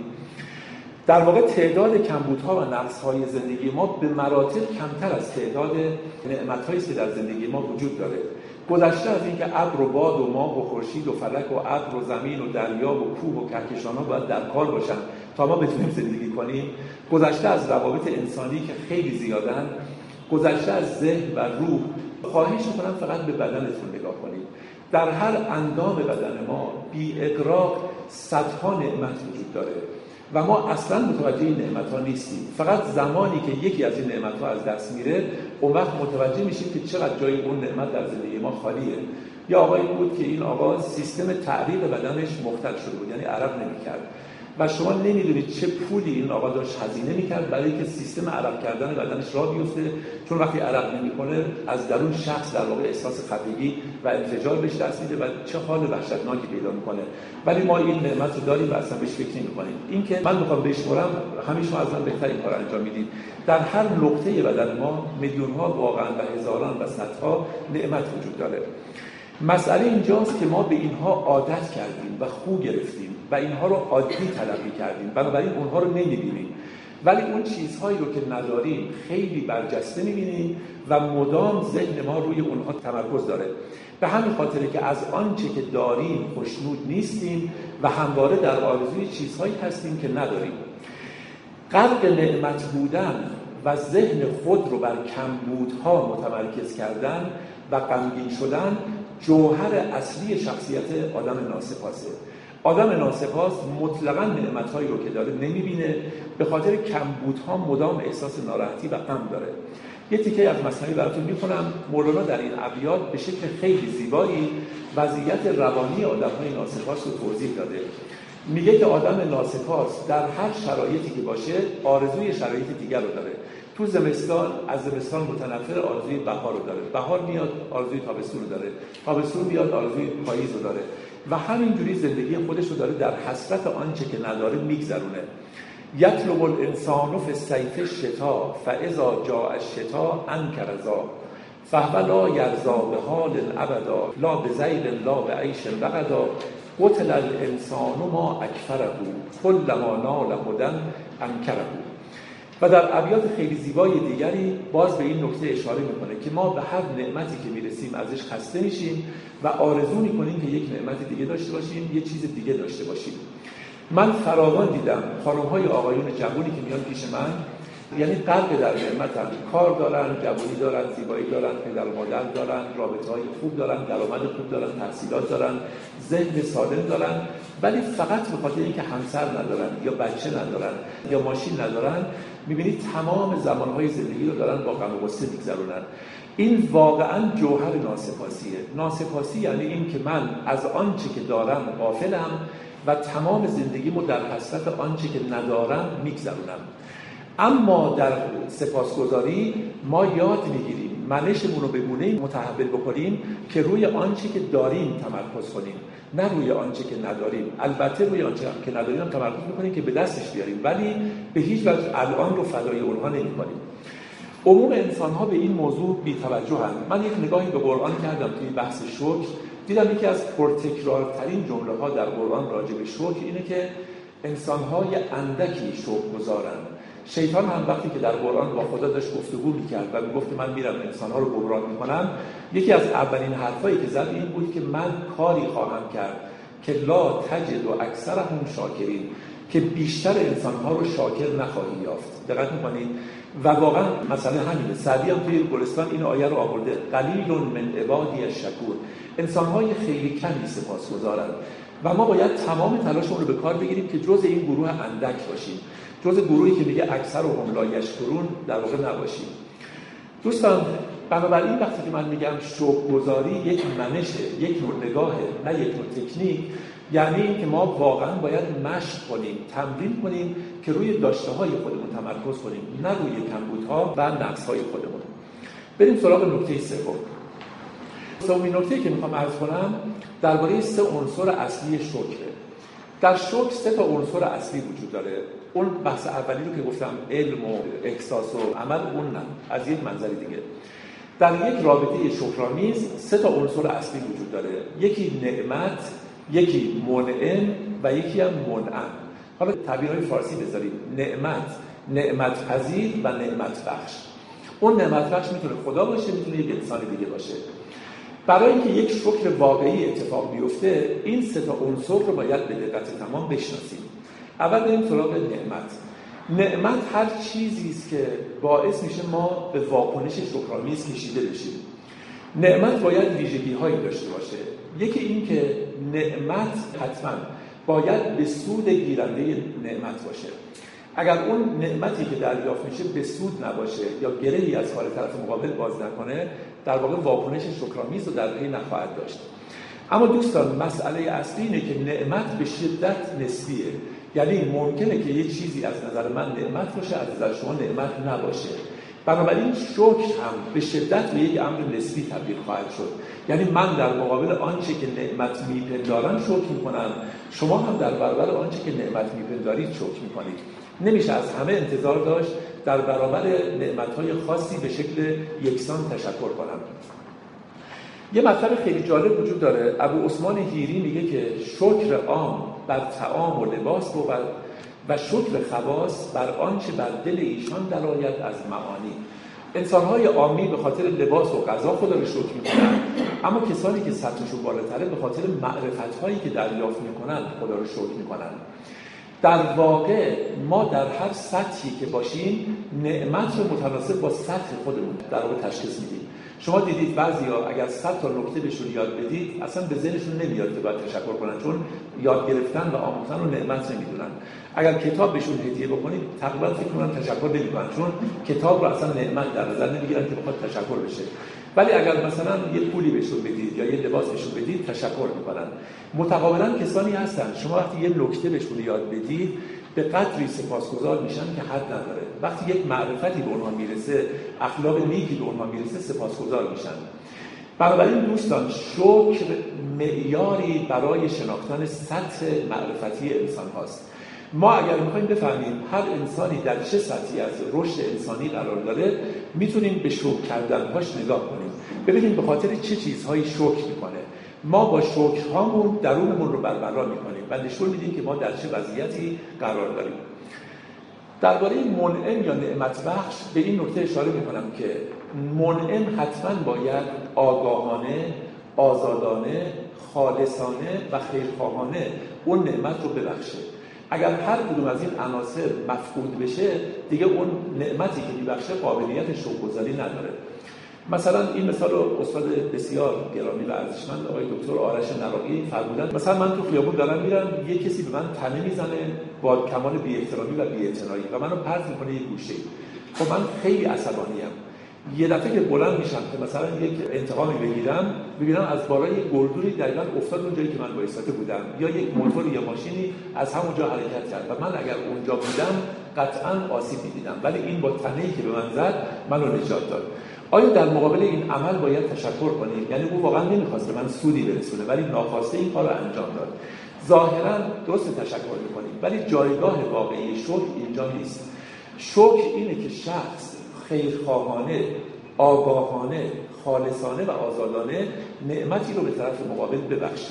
در واقع تعداد کمبودها و نقص‌های زندگی ما به مراتب کمتر از تعداد نعمت‌هایی است که در زندگی ما وجود داره. گذشته از اینکه ابر و باد و ماه و خورشید و فلک و ابر و زمین و دریا و کوه و کهکشان‌ها باید در کار باشن تا ما بتونیم زندگی کنیم، گذشته از روابط انسانی که خیلی زیادن، گذشته از ذهن و روح، خواهش می‌کنم فقط به بدنتون نگاه کنید. در هر اندام بدن ما بی اغراق صدها نعمت وجود داره و ما اصلا متوجه این نعمت‌ها نیستیم. فقط زمانی که یکی از این نعمت‌ها از دست میره اون وقت متوجه میشیم که چقدر جای اون نعمت در زندگی ما خالیه. یا آقایی بود که این آقا سیستم تعریق بدنش مختل شده بود، یعنی عرق نمی‌کرد و شما نمیدونید چه پولی این آقا داشت هزینه می‌کرد برای اینکه سیستم عرق کردن بدنش راه بیفته، چون وقتی عرق نمی‌کنه از درون شخص در واقع احساس خفگی و انفجار بهش دست میده و چه حال وحشتناکی پیدا می‌کنه. ولی ما این نعمت رو داریم و اصلا بهش فکر نمی‌کنیم. این که من می‌خوام بشمرم، همه شما از من بهتر این کارو انجام میدید. در هر نقطه بدن ما میلیون‌ها واقعا و هزاران و صدها نعمت وجود داره. مسئله اینجاست که ما به اینها عادت کردیم و خو گرفتیم و اینها رو عادی تلقی کردیم، بنابراین اونها رو نمی‌بینیم، ولی اون چیزهایی رو که نداریم خیلی برجسته می‌بینیم و مدام ذهن ما روی اونها تمرکز داره. به همین خاطره که از آنچه که داریم خوشنود نیستیم و همواره در آرزوی چیزهایی هستیم که نداریم. غرق نعمت بودن و ذهن خود رو بر کمبودها متمرکز کردن و غمگین شدن جوهر اصلی شخصیت آدم ناسپاسه. آدم ناسپاس مطلقاً نعمت‌هایی رو که داره نمی‌بینه، به خاطر کمبودها مدام احساس ناراحتی و غم داره. یه تیکه از مثنوی براتون می‌خونم. مولانا در این ابیات به شکل خیلی زیبایی وضعیت روانی آدم‌های ناسپاس رو توضیح داده. میگه که آدم ناسپاس در هر شرایطی که باشه آرزوی شرایط دیگر رو داره. تو زمستان از زمستان متنفر آرزوی بهار رو داره، بهار میاد آرزوی تابستون رو داره، تابستون میاد آرزوی پاییز رو داره و همینجوری زندگی خودش رو داره در حسرت آنچه که نداره میگذرونه. یطلب الانسان فی الصیف الشتاء فاذا جاء الشتاء انکر ذا فهو لا یرضی بحال ابدا لا بذیل لا بعیش رغدا قتل الانسان ما اکفره کلما نال هدی انکره. و در ابیات خیلی زیبای دیگری باز به این نکته اشاره میکنه که ما به هر نعمتی که میرسیم ازش خسته میشیم و آرزو میکنیم که یک نعمت دیگه داشته باشیم، یه چیز دیگه داشته باشیم. من فراوان دیدم خانم‌های آقایون جوانی که میان پیش من، یعنی غرق در نعمتن، کار دارن، جوانی دارن، زیبایی دارن، پدر و مادر دارن، رابطه‌های خوب دارن، درآمد خوب دارن، تحصیلات دارن، ذهن سالم دارن، ولی فقط به خاطر اینکه همسر ندارن یا بچه ندارن یا ماشین ندارن، می‌بینید تمام زمانهای زندگی رو دارن با غم و غصه می‌گذرونن. این واقعاً جوهر ناسپاسیه. ناسپاسی یعنی این که من از آنچه که دارم غافلم و تمام زندگیمو در حسرت آنچه که ندارم می‌گذرونم. اما در سپاسگزاری ما یاد میگیریم منشمون رو به گونه‌ای متحول بکنیم که روی آنچه که داریم تمرکز کنیم، نه روی آنچه که نداریم. البته روی آنچه که نداریم هم تمرکز میکنیم که به دستش بیاریم، ولی به هیچ وجه الان رو فدای اونها نمی‌کنیم. عموم انسان‌ها به این موضوع بی‌توجهند. من یک نگاهی به قرآن کردم توی بحث شکر، دیدم یکی از پرتکرارترین جمله‌ها در قرآن راجع به شکر اینه که انسان‌های اندکی شکرگزارند. شیطان هم وقتی که در قرآن با خدا داشت گفتگو می‌کرد و میگفت که من میرم انسان‌ها رو گمراه می‌کنم، یکی از اولین حرفایی که زد این بود که من کاری خواهم کرد که لا تجد و اکثرهم شاکرین، که بیشتر انسان‌ها رو شاکر نخواهی یافت. دقت می‌کنید؟ و واقعا مسئله همینه. سعدی هم توی گلستان این آیه رو آورده، قلیل من عبادی الشکور. انسان‌های خیلی کمی سپاسگزارند و ما باید تمام تلاشمون رو به کار بگیریم که جزء این گروه اندک باشیم، جزء گروهی که میگه اکثر و هم لا یشکرون در واقع نباشیم. دوستان، بنابراین وقتی که من میگم شکرگزاری یک منشه، یک نوع نگاهه، نه یک نوع تکنیک، یعنی این که ما واقعا باید مشق کنیم، تمرین کنیم که روی داشته‌های خودمون تمرکز کنیم، نه روی کمبودها و نقص‌های خودمون. بریم سراغ نکته سوم. سومین نکته که میخوام عرض کنم درباره 3 عنصر اصلی شکره. در شکر 3 تا عنصر اصلی وجود داره. اون بحث اولی رو که گفتم، علم و احساس و عمل، اون نه، از یک منظر دیگه. در یک رابطه شکرآمیز 3 تا عنصر اصلی وجود داره. یکی نعمت، یکی منعم و یکی هم منعم. حالا تعبیرهای فارسی بذارید: نعمت، نعمت پذیر و نعمت بخش. اون نعمت بخش میتونه خدا باشه، میتونه یک انسان دیگه باشه. برای اینکه یک شکر واقعی اتفاق بیفته، این 3 تا عنصر رو باید به دقت تمام بشناسیم. اول بریم سراغ نعمت. نعمت هر چیزی است که باعث میشه ما به واکنش شکرآمیز کشیده بشیم. نعمت باید ویژگی‌هایی داشته باشه. یکی این که نعمت حتما باید به سود گیرنده نعمت باشه. اگر اون نعمتی که دریافت میشه به سود نباشه یا گرهی از کار طرف مقابل باز نکنه، در واقع واکنش شکرآمیز رو در پی نخواهد داشت. اما دوستان، مسئله اصلی اینه که نعمت به شدت نسبیه. یعنی ممکنه که یه چیزی از نظر من نعمت باشه، از نظر شما نعمت نباشه. بنابراین شکر هم به شدت به یک امر نسبی تبدیل خواهد شد. یعنی من در مقابل آنچه که نعمت میپندارم شکر میکنم، شما هم در برابر آنچه که نعمت میپندارید شکر میکنید. نمیشه از همه انتظار داشت در برابر نعمت‌های خاصی به شکل یکسان تشکر کنم. یه مطلب خیلی جالب وجود داره. ابو عثمان حیری میگه که شکر عام بر طعام و لباس بود و شکر خواص بر آنچه بر دل ایشان درآید از معانی. انسان‌های عامی به خاطر لباس و غذا خدا رو شکر می‌کنن، اما کسانی که سطحشون بالاتره به خاطر معرفت‌هایی که دریافت می‌کنن خدا رو شکر می‌کنن. در واقع ما در هر سطحی که باشیم نعمت رو متناسب با سطح خودمون در واقع تشخیص میدیم. شما دیدید بعضیا اگر 100 تا نکته بهشون یاد بدید اصلا به ذهنشون نمیاد که باید تشکر کنن، چون یاد گرفتن و آموختن رو نعمت نمیدونن. اگر کتاب بهشون هدیه بکنید تقریبا فکر کنن تشکر نمیکنن، چون کتاب رو اصلا نعمت در نظر نمیگیرن که بخواد تشکر بشه. ولی اگر مثلا یه پولی بهشون بدید یا یه لباس بهشون بدید تشکر میکنن. متقابلا کسانی هستن شما وقتی یه نکته بهشون یاد بدید به قدری سپاسگزار میشن که حد نداره. وقتی یک معرفتی به اونها میرسه، اخلاق نیکی به اونها میرسه، سپاسگزار میشن. بنابراین دوستان، شکر معیاری برای شناختن سطح معرفتی انسان هاست. ما اگر میخوایم بفهمیم هر انسانی در چه سطحی از رشد انسانی قرار داره، میتونیم به شوک کردنهاش نگاه کنیم، ببینیم به خاطر چه چیزهایی شوک میکنه. ما با شوک‌هامون درونمون رو برقرار میکنیم و نشون میدیم که ما در چه وضعیتی قرار داریم. درباره منعم یا نعمت بخش به این نکته اشاره میکنم که منعم حتما باید آگاهانه، آزادانه، خالصانه و خیرخواهانه اون نعمت رو ببخشه. اگر هر کدوم از این عناصر مفقود بشه، دیگه اون نعمتی که میبخشه قابلیت شکرگزاری نداره. مثلا این مثال رو استاد بسیار گرامی و ارزشمند آقای دکتر آرش نراقی فرمودن. مثلا من تو خیابون دارم میرم، یه کسی به من طعنه میزنه با کمال بی‌احترامی و بی‌اعتنایی و منو پرت میکنه یه گوشه. خب من خیلی عصبانیم. یه دفعه که بلند میشم که مثلا یک انتقامی بگیرم از بالای گلدوری دقیقاً افتاد اون جایی که من وایساده بودم، یا یک موتور یا ماشینی از همونجا حرکت کرد و من اگر اونجا بودم قطعاً آسیب می‌دیدم، ولی این با طعنه‌ای که به من زد منو نجات داد. آیا در مقابل این عمل باید تشکر کنیم؟ یعنی او واقعا نمی‌خواست به من سودی برسونه ولی ناخواسته این کارو انجام داد. ظاهراً درست تشکر می‌کنیم ولی جایگاه واقعی شکر اینجا نیست. شکر اینه که شخص خیرخواهانه، آگاهانه، خالصانه و آزادانه نعمتی رو به طرف مقابل ببخشه.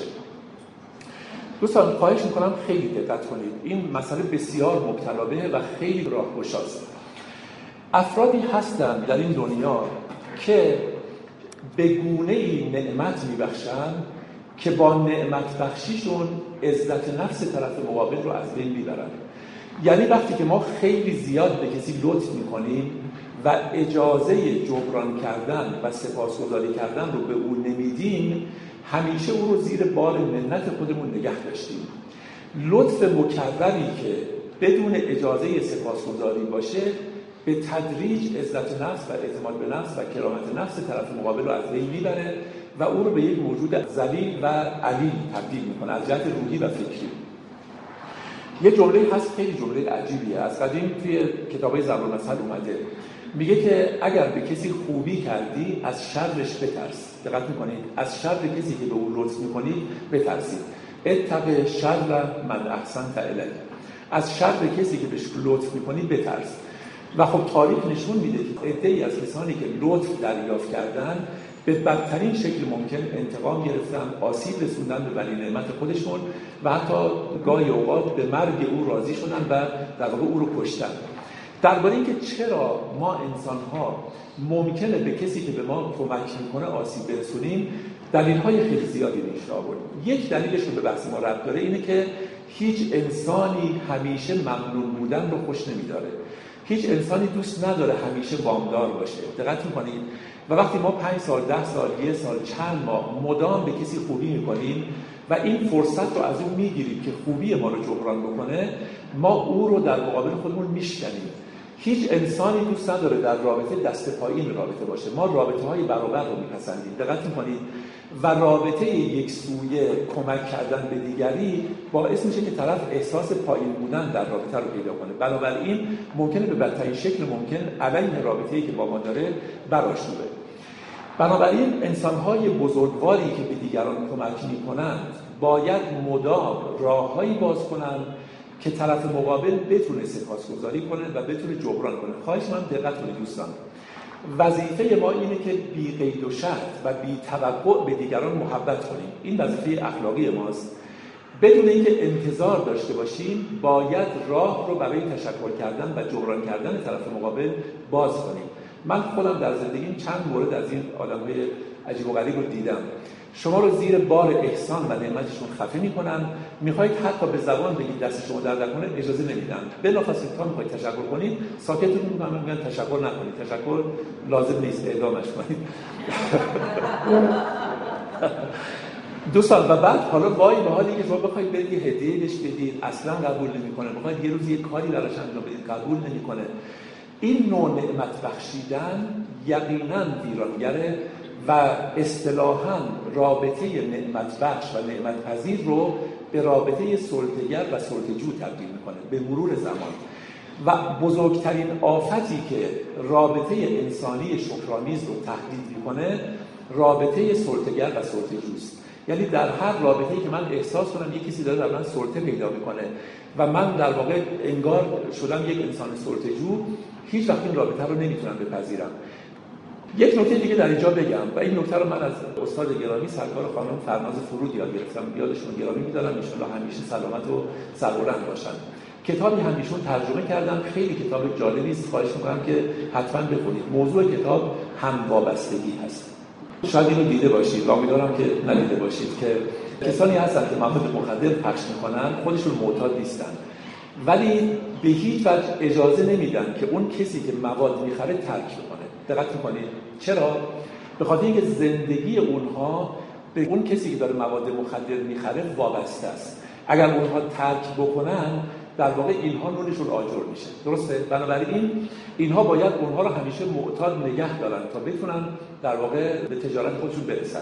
دوستان خواهش میکنم خیلی دقت کنید، این مسئله بسیار مبتلا بهه و خیلی راهگشاست. افرادی هستن در این دنیا که به گونه‌ای نعمت میبخشن که با نعمت بخشیشون عزت نفس طرف مقابل رو از بین میبرن. یعنی وقتی که ما خیلی زیاد به کسی لطف میکنیم و اجازه جبران کردن و سپاسگزاری کردن رو به او نمیدیم، همیشه او رو زیر بار منت خودمون نگه داشتیم. لطف مکرری که بدون اجازه سپاسگزاری باشه به تدریج عزت نفس و اعتماد به نفس و کرامت نفس طرف مقابل رو از بین میبره و او رو به یک موجود ذلیل و علیل تبدیل میکنه از جهت روحی و فکری. یه جمله هست خیلی جمله عجیبیه، از قدیم توی کتابای ضرب المثل اومده، میگه که اگر به کسی خوبی کردی از شرش بترس. دقت میکنید؟ از شر کسی که به او لطف میکنید بترسید. اتق شر من احسنت الیه. از شر کسی که بهش لطف میکنید بترس. و خب تاریخ نشون میده که عده‌ای از کسانی که لطف دریافت کردن به بدترین شکل ممکن انتقام گرفتن، آسیب رسوندن به ولی نعمت خودشون و حتی گاهی اوقات به مرگ او راضی شدن و در واقع او رو کشتن. درباره اینکه چرا ما انسان‌ها ممکنه به کسی که به ما کمک میکنه آسیب برسونیم، دلیل‌های خیلی زیادی میشه آورد. یک دلیلش رو به بحث ما ربط داره، اینه که هیچ انسانی همیشه ممنون بودن رو خوش نمی‌داره. هیچ انسانی دوست نداره همیشه وامدار باشه. دقت می‌کنید؟ و وقتی ما 5 سال، 10 سال، 1 سال، چند ماه مدام به کسی خوبی می‌کنیم و این فرصت رو از اون می‌گیریم که خوبی ما رو جبران بکنه، ما او رو در مقابل خودمون میشکنیم. هیچ انسانی دوست نداره در رابطه دست پایین رابطه باشه. ما رابطه‌های برابر رو می‌پسندیم. دقت می‌کنید؟ و رابطه یک سویه کمک کردن به دیگری باعث میشه که طرف احساس پایین بودن در رابطه رو پیدا کنه. بنابراین ممکنه به بدترین شکل ممکن علیه رابطه‌ای که با ما داره برآشوبه. بنابراین انسان‌های بزرگواری که به دیگران کمک می‌کنند باید مدام راه‌هایی باز کنند که طرف مقابل بتونه سپاسگزاری کنه و بتونه جبران کنه. خواهش من دقت کنید دوستان. وظیفه ما اینه که بی قید و شرط و بی توقع به دیگران محبت کنیم. این وظیفه اخلاقی ماست. بدون اینکه انتظار داشته باشیم باید راه رو برای تشکر کردن و جبران کردن طرف مقابل باز کنیم. من خودم در زندگیم چند مورد از این آدم‌های عجیب و غریب رو دیدم. شما رو زیر بار احسان و نعمتشون خفه می‌کنن، می‌خواید حتی به زبان بگید دست شما درد نکنه، اجازه نمیدن. بلافاصله تا می‌خواید تشکر کنید، ساکتتون می‌کنن، میگن تشکر نکنید. تشکر لازم نیست، اعدامش کنید. دوستان و بعد حالا وای به حالی که شما بخواید برید یه هدیه بهش بدید، اصلا قبول نمی‌کنه. بخواید یه روز یه کاری براش انجام بدید، قبول نمی‌کنه. این نوع نعمت بخشیدن یقینا ویرانگره و اصطلاحاً رابطه نعمت بخش و نعمت پذیر رو به رابطه سلطه‌گر و سلطه‌جو تبدیل میکنه به مرور زمان. و بزرگترین آفتی که رابطه انسانی شکرآمیز رو تهدید میکنه رابطه سلطه‌گر و سلطه‌جوست. یعنی در هر رابطه‌ای که من احساس کنم یک کسی داره در من سلطه پیدا میکنه و من در واقع انگار شدم یک انسان سلطه‌جو، هیچ وقت این رابطه رو نمیتونم بپذیرم. یک نکته دیگه در اینجا بگم و این نکته رو من از استاد گرامی سرکار خانم فرناز فرود یاد گرفتم، یادشون گرامی می‌دارم، ان شاءالله همیشه سلامت و سربلند باشن. کتابی همیشون ترجمه کردم، خیلی کتاب جالبی است، خواهش می‌کنم که حتما بخونید. موضوع کتاب هموابستگی هست. شاید اینو دیده باشید و امیدوارم که ندیده باشید که کسانی هستن که مواد مخدر پخش می‌کنن، خودشون معتاد نیستن، ولی به هیچ وجه اجازه نمیدن که اون کسی که مواد می‌خره ترک بکنه. دقت می‌کنید چرا؟ به خاطر اینکه زندگی اونها به اون کسی که داره مواد مخدر می‌خره وابسته است. اگر اونها ترک بکنن در واقع اینها نونشون آجر میشه. درسته؟ بنابراین اینها باید اونها رو همیشه معتاد نگه دارن تا بتونن در واقع به تجارت خودشون برسن.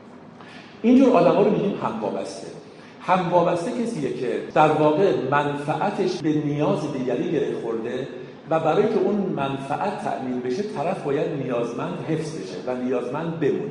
اینجور آدما رو میگیم هموابسته. هموابسته کسیه که در واقع منفعتش به نیاز دیگری گره خورده و برای که اون منفعت تأمین بشه طرف باید نیازمند حفظ بشه و نیازمند بمونه.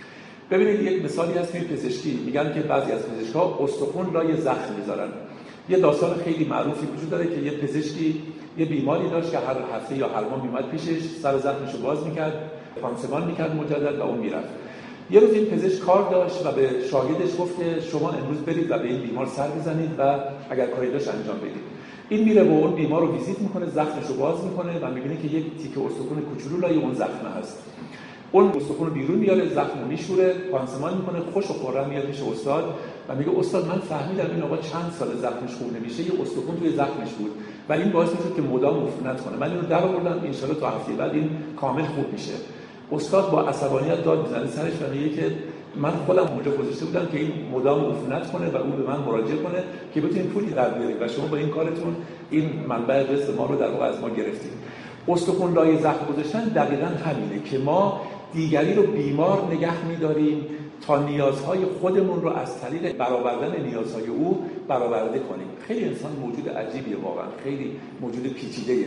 ببینید یک مثالی هست توی پزشکی، میگن که بعضی از پزشک‌ها استخوان لای زخم میذارن. یه داستان خیلی معروفی وجود داره که یه پزشکی یه بیماری داشت که هر هفته یا هر ماه میومد پیشش، سر زخمشو باز میکرد، پانسمان میکرد مجدد و اون میرفت. یه روز این پزشک کار داشت و به شاگردش گفت که شما امروز برید و به این بیمار سر بزنید و اگر کاری داشت انجام بدید. این میره و اون بیمار رو ویزیت میکنه، زخمشو باز میکنه و میبینه که یک تیکه استخوان کوچولو لای اون زخم هست. اون استخوان رو بیرون میاره، زخم رو میشوره، پانسمان میکنه، خوش و خرم میاد پیش استاد و میگه استاد من فهمیدم این آقا چند سال زخمش خوب نمیشه، یه استخوان توی زخمش بود و این باعث میشد که مدام عفونت کنه. من اینو درآوردم، ان شاء الله تا هفته بعد این کامل خوب میشه. استاد با عصبانیت داد میزنه سرش و میگه که من خودم اونجا گذاشته بودم که این مدام عفونت کنه و اون به من مراجعه کنه که بتونین پولی در بیارید و شما با این کارتون این منبع رزق ما رو در واقع از ما گرفتید. استخوان لای زخم گذاشتن دقیقاً همینه که ما دیگری رو بیمار نگه می‌داریم تا نیازهای خودمون رو از طریق برآوردن نیازهای او برآورده کنیم. خیلی انسان موجود عجیبیه، واقعا خیلی موجود پیچیده‌ایه.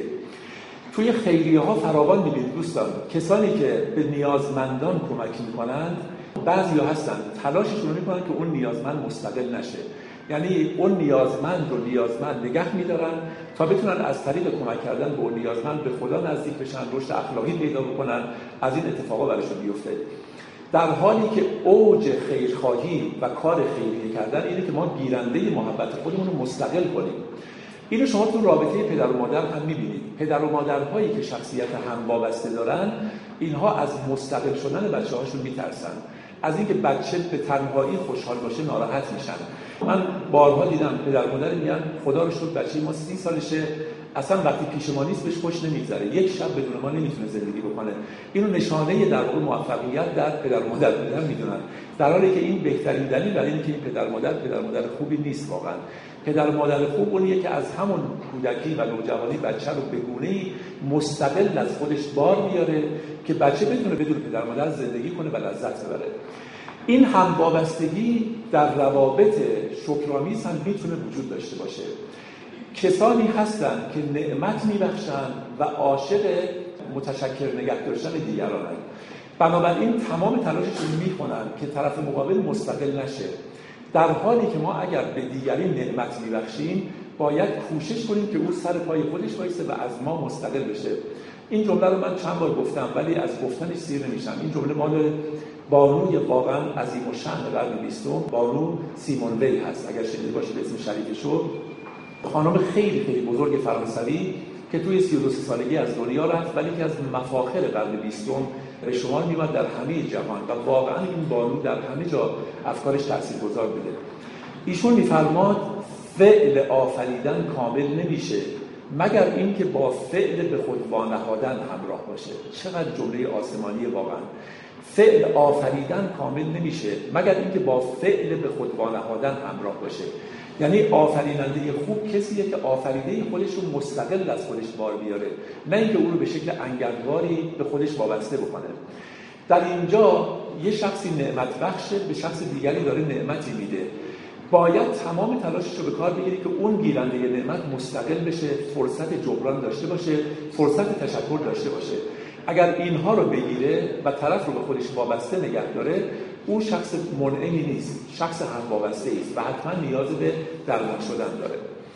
توی خیریه‌ها فراوان می‌بینید دوستان، کسانی که به نیازمندان کمک می‌کنند بعضی‌ها هستن تلاششون رو می‌کنن که اون نیازمند مستقل نشه، یعنی اون نیازمند رو نیازمند نگه می‌دارن تا بتونن از طریق کمک کردن به اون نیازمند به خدا نزدیک بشن، رشد اخلاقی پیدا بکنن، از این اتفاقا براشون بیفته. در حالی که اوج خیرخواهی و کار خیریه کردن اینه که ما گیرنده محبت خودمون رو مستقل کنیم. اینو شما تو رابطه پدر و مادر هم می‌بینید. پدر و مادرهایی که شخصیت هموابسته دارن، اینها از مستقل شدن بچه‌هاشون میترسن، از اینکه بچه به تنهایی خوشحال باشه ناراحت میشن. من بارها دیدم پدر و مادر میگن خدا رو شکر بچه ما 30 سالشه، اصلا وقتی پیش ما نیست بهش خوش نمیگذره، یک شب بدون ما نمیتونه زندگی بکنه. اینو نشانه در واقع موفقیت در پدر و مادر بودن میدونن، در حالی که این بهترین دلیل برای اینه که این پدر و مادر خوبی نیست. واقعا پدر و مادر خوب اونیه که از همون کودکی و نوجوانی بچه رو به گونه‌ای مستقل از خودش بار میاره که بچه بدون پدر و مادر زندگی کنه و لذت ببره. این هموابستگی در روابط شکرآمیز هم میتونه وجود داشته باشه. کسانی هستن که نعمت میبخشن و عاشق متشکر نگه داشتن دیگرانن، بنابراین تمام تلاششون میکنن که طرف مقابل مستقل نشه، در حالی که ما اگر به دیگری نعمت میبخشیم باید کوشش کنیم که او سر پای خودش وایسه و از ما مستقل بشه. این جمله رو من چند بار گفتم ولی از گفتنش سیر نمیشم. این جمله مال بانوی واقعا عظیم الشأن قرن 20، بانو سیمون وی هست، اگر شنیده باشید اسم شریکشو. خانم خیلی خیلی بزرگ فرانسوی که توی 32 سالگی از دنیا رفت، ولی که از مفاخر قرن 20 به شمار میاد در همه جهان و واقعا این بانو در همه جا افکارش تاثیرگذار بوده. ایشون میفرماد فعل آفریدن کامل نمیشه مگر اینکه با فعل به خود وانهادن همراه باشه. چقدر جمله آسمانی واقعا. فعل آفریدن کامل نمیشه مگر اینکه با فعل به خود وانهادن همراه باشه. یعنی آفریننده خوب کسیه که آفریده خودش رو مستقل از خودش بار بیاره، نه اینکه اون رو به شکل انگبواری به خودش وابسته بکنه. در اینجا یه شخصی نعمت بخشه به شخص دیگری داره نعمتی میده، باید تمام تلاشش رو به کار بگیری که اون گیرنده نعمت مستقل بشه، فرصت جبران داشته باشه، فرصت تشکر داشته باشه. اگر اینها رو بگیره و طرف رو به خودش وابسته نگه داره، او شخص منعمی نیست، شخص هموابسته است و حتما نیاز به درمان شدن داره.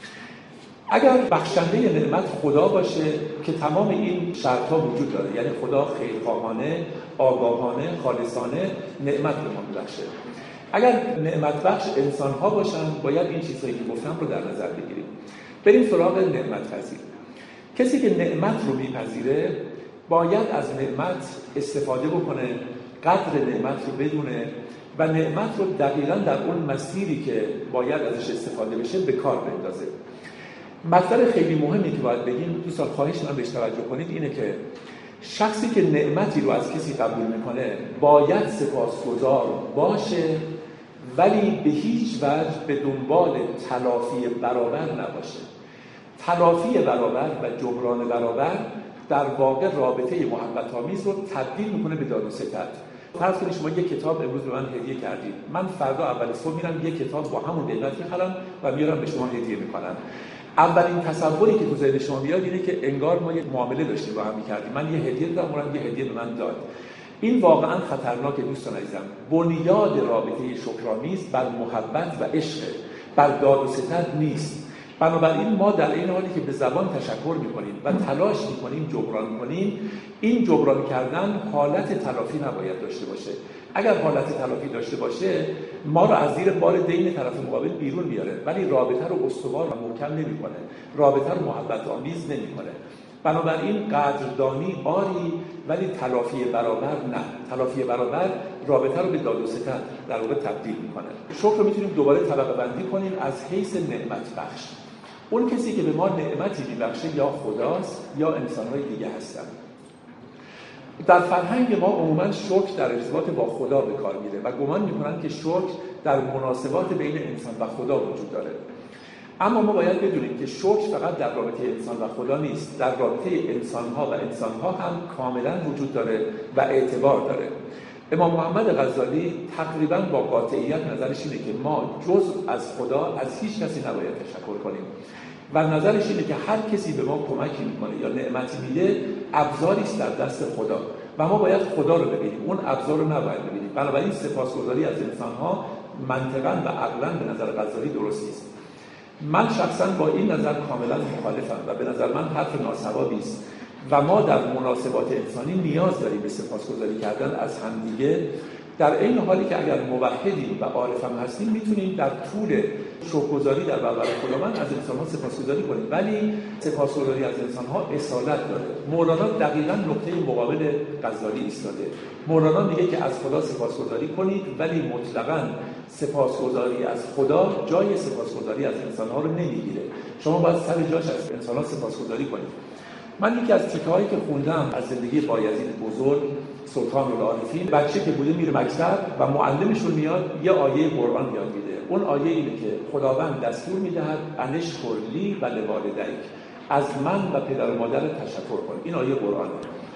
اگر بخشنده نعمت خدا باشه که تمام این شرط‌ها وجود داره، یعنی خدا خیرخواهانه، آگاهانه، خالصانه نعمت به ما می‌بخشه. اگر نعمت بخش انسان‌ها باشن باید این چیزهایی که گفتم رو در نظر بگیریم. بریم سراغ نعمت پذیر. کسی که نعمت رو میپذیره باید از نعمت استفاده بکنه، قدر نعمت رو بدونه و نعمت رو دقیقاً در اون مسیری که باید ازش استفاده بشه به کار بندازه. مطلب خیلی مهمی که باید بگیم، دوستان خواهش من بهش توجه کنید، اینه که شخصی که نعمتی رو از کسی قبول میکنه باید سپاسگزار باشه، ولی به هیچ وجه به دنبال تلافی برابر نباشه. تلافی برابر و جبران برابر در واقع رابطه محبت آمیز رو تبدیل میکنه به داد و ستد. فرض کنید شما یک کتاب امروز به من هدیه کردید، من فردا اول صبح میرم یک کتاب با همون قیمت میخرم و میارم به شما هدیه میکنم. اولین تصوری که تو ذهن شما میاد اینه که انگار ما یک معامله داشتیم با هم میکردیم، من یه هدیه دادم، اونم یه هدیه به من داد. این واقعا خطرناکه دوستان عزیزم. بنیاد رابطه شکرآمیز بر محبت و عشق، بر داد و ستد نیست. بنابراین ما در این حالی که به زبان تشکر میکنیم و تلاش میکنیم جبران میکنیم، این جبران کردن حالت تلافی نباید داشته باشه. اگر حالت تلافی داشته باشه ما رو از زیر بار دین طرف مقابل بیرون میاره، ولی رابطه رو استوار و محکم نمیکنه، رابطه رو محبت آمیز نمیکنه. بنابراین قدردانی آری، ولی تلافی برابر نه. تلافی برابر رابطه رو به داد و ستد در واقع تبدیل میکنه. شکر رو میتونیم دوباره طبقه بندی کنیم از حیث نعمت بخش. اون کسی که به ما نعمتی میبخشه یا خداست یا انسان‌های دیگه هستن. در فرهنگ ما عموماً شکر در ارتباط با خدا به کار میره و گمان میکنن که شکر در مناسبات بین انسان و خدا وجود داره. اما ما باید بدونیم که شکر فقط در رابطه انسان و خدا نیست، در رابطه انسان‌ها و انسان‌ها هم کاملاً وجود داره و اعتبار داره. امام محمد غزالی تقریباً با قاطعیت نظرش اینه که ما جز از خدا از هیچ کسی نباید تشکر کنیم و نظرش اینه که هر کسی به ما کمکی میکنه یا نعمتی میده ابزاری است در دست خدا و ما باید خدا رو ببینیم، اون ابزار رو نباید ببینیم. بنابراین سپاسگزاری از انسان‌ها منطقاً و عقلاً به نظر غزالی درست نیست. من شخصاً با این نظر کاملاً مخالفم و به نظر من حرف ناصوابی است و ما در مناسبات انسانی نیاز داریم به سپاسگزاری کردن از همدیگه، در این حالی که اگر موحدیم و عارف هم هستیم میتونیم در طول شکرگزاری در برابر خداوند از انسان‌ها سپاسگزاری کنیم، ولی سپاسگزاری از انسان‌ها اصالت داره. مولانا دقیقاً نقطه مقابل غزالی ایستاده. مولانا میگه که از خدا سپاسگزاری کنید، ولی مطلقاً سپاسگزاری از خدا جای سپاسگزاری از انسان‌ها رو نمیگیره. شما باید سر جاش از انسان‌ها سپاسگزاری کنید. من یکی از تیکه‌هایی که خوندم از زندگی بایزید بزرگ سلطان العارفین، بچه که بوده میره مکتب و معلمشون میاد یه آیه قرآن یاد میده. اون آیه اینه که خداوند دستور میدهد انشکر لی و لوالدیک، از من و پدر و مادر تشکر کن. این آیه قرآنه.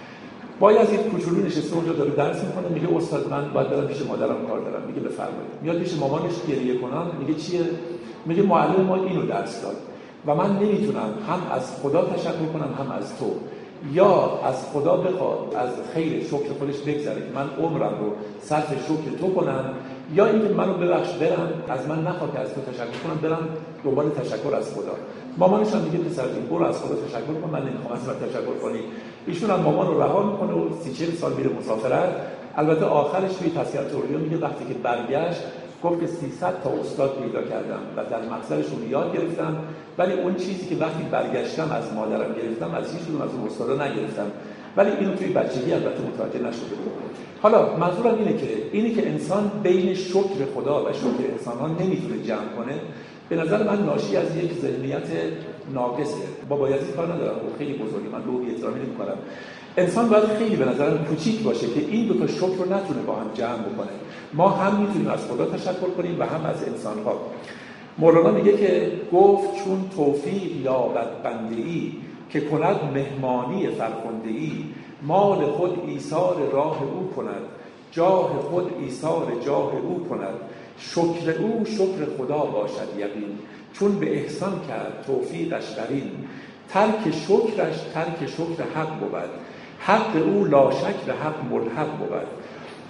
بایزید کوچولو نشسته اونجا داره درس میکنه، میگه استاد من باید برم پیش مادرم کار دارم. میگه بفرمایید. میاد پیش مامانش گریه کنان، میگه چیه؟ میگه معلم ما اینو درس داد و من نمیتونم هم از خدا تشکر کنم هم از تو. یا از خدا بخواد از خیر شکر خودش بگذره که من عمرم رو صرف شکر تو کنم، یا اینکه منو ببخش برم از من نخواد که از تو تشکر کنم، برم دنبال تشکر از خدا. مامانش هم میگه پسر جون برو از خدا تشکر کن، من نمیخوام از من تشکر کنی. ایشون هم مامان رو رها میکنه و 30-40 سال میره مسافرت. البته آخرش توی تذکرة اولیا میگه وقتی که برگشت گفت که 300 تا استاد پیدا کردم و در مقصدشون یاد گرفتم، ولی اون چیزی که وقتی برگشتم از مادرم گرفتم از هیچ کدوم از اون استادا نگرفتم. ولی اینو توی بچگی البته متوجه نشده بود. حالا منظورم اینه که انسان بین شکر خدا و شکر انسان‌ها نمیتونه جمع کنه. به نظر من ناشی از یک ذهنیت ناقصه. با بایزید کار ندارم، خیلی بزرگی، من به او احترامی نمی‌کنم. انسان باید خیلی به نظرم کوچیک باشه که این دو تا شکر رو نتونه با هم جمع بکنه. ما هم میتونیم از خدا تشکر کنیم و هم از انسان‌ها. مولانا میگه که گفت چون توفیق یابد بنده‌ای که کند مهمانی فرخنده‌ای، مال خود ایثار راه او کند، جاه خود ایثار جاه او کند، شکر او شکر خدا باشد یقین، چون به احسان کرد توفیقش قرین، ترک شکرش ترک شکر حق بود، حق او لا شک به حق ملحق بود،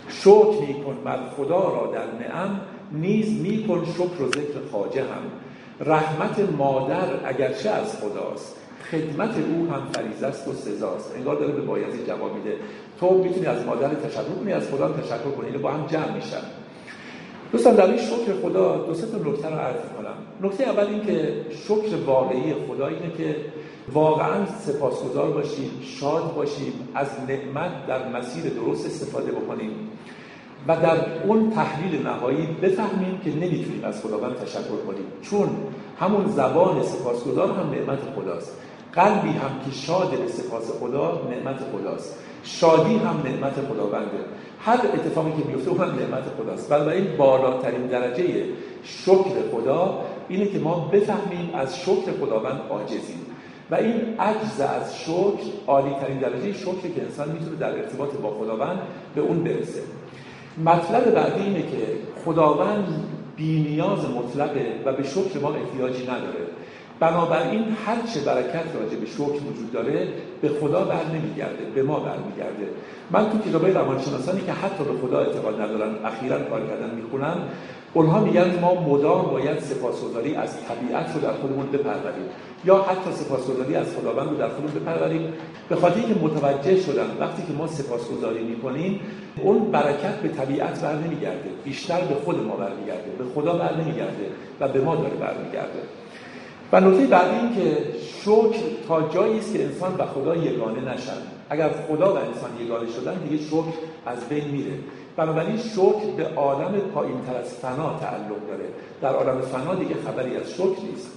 شکر میکن بر خدا را در نعم، نیز میکن شکر و ذکر خواجه هم. رحمت مادر اگرچه از خداست، خدمت او هم فریضه است و سزاست. انگار داره به بایزید جواب میده تو میتونی از مادر تشکر کنی، از خدا هم تشکر کنی، با هم جمع میشن. دوستان در این شکر خدا دو سه تا نکته رو عرض کنم. نکته اول این که شکر واقعی خدا اینه که واقعا سپاسگزار باشیم، شاد باشیم، از نعمت در مسیر درست استفاده بکنیم و در اون تحلیل نهایی بفهمیم که نمیتونیم از خداوند تشکر کنیم، چون همون زبان سپاسگزار هم نعمت خداست. قلبی هم که شاد به سپاس خدا نعمت خداست، شادی هم نعمت خداونده. هر اتفاقی که میفته اون نعمت خداست. بنابراین بالاترین درجه شکر خدا اینه که ما بفهمیم از شکر خداوند عاجزیم و این عجز از شکر عالی ترین درجه شکری که انسان میتونه در ارتباط با خداوند به اون برسه. مطلب بعدی اینه که خداوند بی‌نیاز مطلقه و به شکر ما احتیاجی نداره. بنابراین هر چه برکت راجع به شکر وجود داره به خدا بر نمیگرده، به ما برمیگرده. من تو کتابای روانشناسانی که حتی به خدا اعتقاد ندارن اخیراً کار کردن میخونم، اونها میگن ما مدام باید سپاسگزاری از طبیعت رو در خودمون بپروریم یا حتی سپاسگزاری از خداوند رو در خودمون بپروریم، به خاطر اینکه متوجه شدن وقتی که ما سپاسگزاری میکنیم اون برکت به طبیعت بر نمیگرده، بیشتر به خود ما برمیگرده، به خدا بر نمیگرده و به ما داره برمیگرده. و نکته بعدی این که شکر تا جایی است که انسان و خدا یگانه نشن. اگر خدا و انسان یگانه شدن دیگه شکر از بین میره. بنابراین شکر به عالم پایین‌تر از فنا تعلق داره. در عالم فنا دیگه خبری از شکر نیست.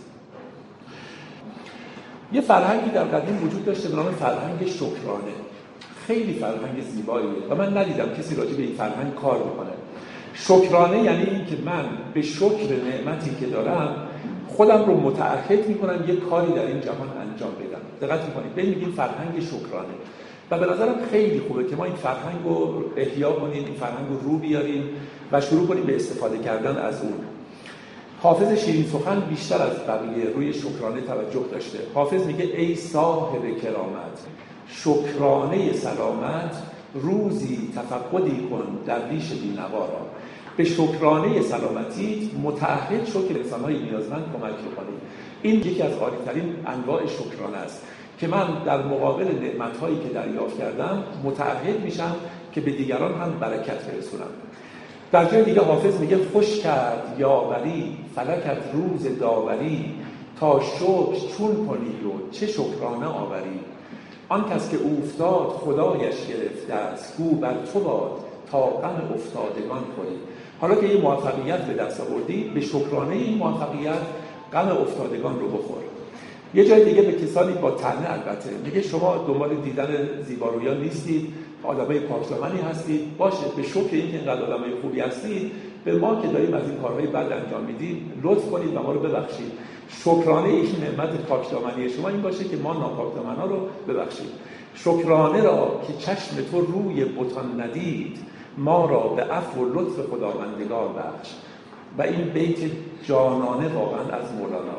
یه فرهنگی در قدیم وجود داشته به نام فرهنگ شکرانه. خیلی فرهنگ زیباییه و من ندیدم کسی راجع به این فرهنگ کار بکنه. شکرانه یعنی این که من به شکر نعمتی که دارم خودم رو متعهد میکنم یک کاری در این جهان انجام بدم. دقت میکنید ببینید این فرهنگ شکرانه و به نظرم خیلی خوبه که ما این فرهنگ رو احیا کنیم، این فرهنگ رو بیاریم و شروع کنیم به استفاده کردن از اون. حافظ شیرین سخن بیشتر از بقیه روی شکرانه توجه داشته. حافظ میگه ای صاحب کرامت، شکرانه سلامت، روزی تفقدی کن در ریش بی‌نوا را. به شکرانه سلامتی متعهد شو که انسان‌های نیازمند کمک کنید. این یکی از عالی‌ترین انواع شکرانه است که من در مقابل نعمت‌هایی که دریافت کردم متعهد میشم که به دیگران هم برکت برسونم. در جای دیگه حافظ میگه خوش کرد یاوری فلکت روز داوری، تا شکر چون کنی و چه شکرانه آوری. آن کس که افتاد خدایش گرفته است، گو بر تو باد تا غم افتادگان خوری. حالا که این موفقیت به دست آوردی به شکرانه این موفقیت غم افتادگان رو بخور. یه جای دیگه به کسانی با طعنه البته میگه شما دنبال دیدن زیبارویان نیستید، آدمای پاکدامنی هستید، باشه به شکر اینکه اینقدر آدمای خوبی هستید به ما که داریم از این کارهای بد انجام میدیم لطف کنید و ما رو ببخشید. شکرانه این نعمت پاکدامنی شما این باشه که ما ناپاکدامنا رو ببخشید. شکرانه را که چشم تو روی بتان ندید، ما را به عفو و لطف خداوندگار بخش. و این بیت جانانه واقعا از مولانا.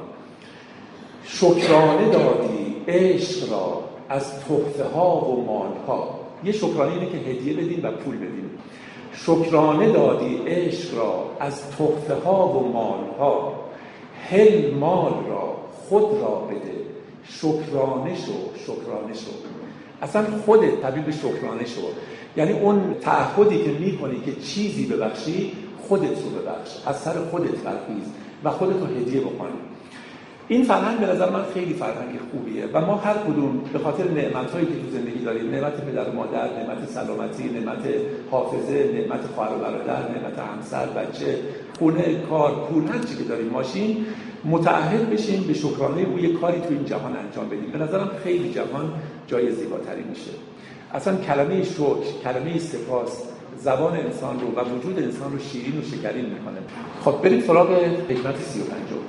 شکرانه دادی عشق را از تحفه ها و مال ها. یه شکرانه اینه که هدیه بدیم و پول بدیم. شکرانه دادی عشق را از تحفه ها و مال ها، هل مال را خود را بده، شکرانه شو. اصلا خودت تبدیل به شکرانه شو. یعنی اون تعهدی که میکنی که چیزی ببخشی خودت رو ببخش، از سر خودت برخیز و خودت رو هدیه بکن. این فرهنگ به نظر من خیلی فرهنگ خوبیه و ما هر کدوم به خاطر نعمت‌هایی که تو زندگی داریم، نعمت پدر و مادر، نعمت سلامتی، نعمت حافظه، نعمت خواهر و برادر، نعمت همسر، بچه، خونه، کار، پول، هر چی که داریم، ماشین، متعهد بشیم به شکرانه او یک کاری تو این جهان انجام بدیم. به نظرم خیلی جهان جای زیباتری میشه. اصلا کلمه شکر، کلمه سپاس زبان انسان رو و وجود انسان رو شیرین و شکرین میکنه. خب بریم سراغ حکمت 35.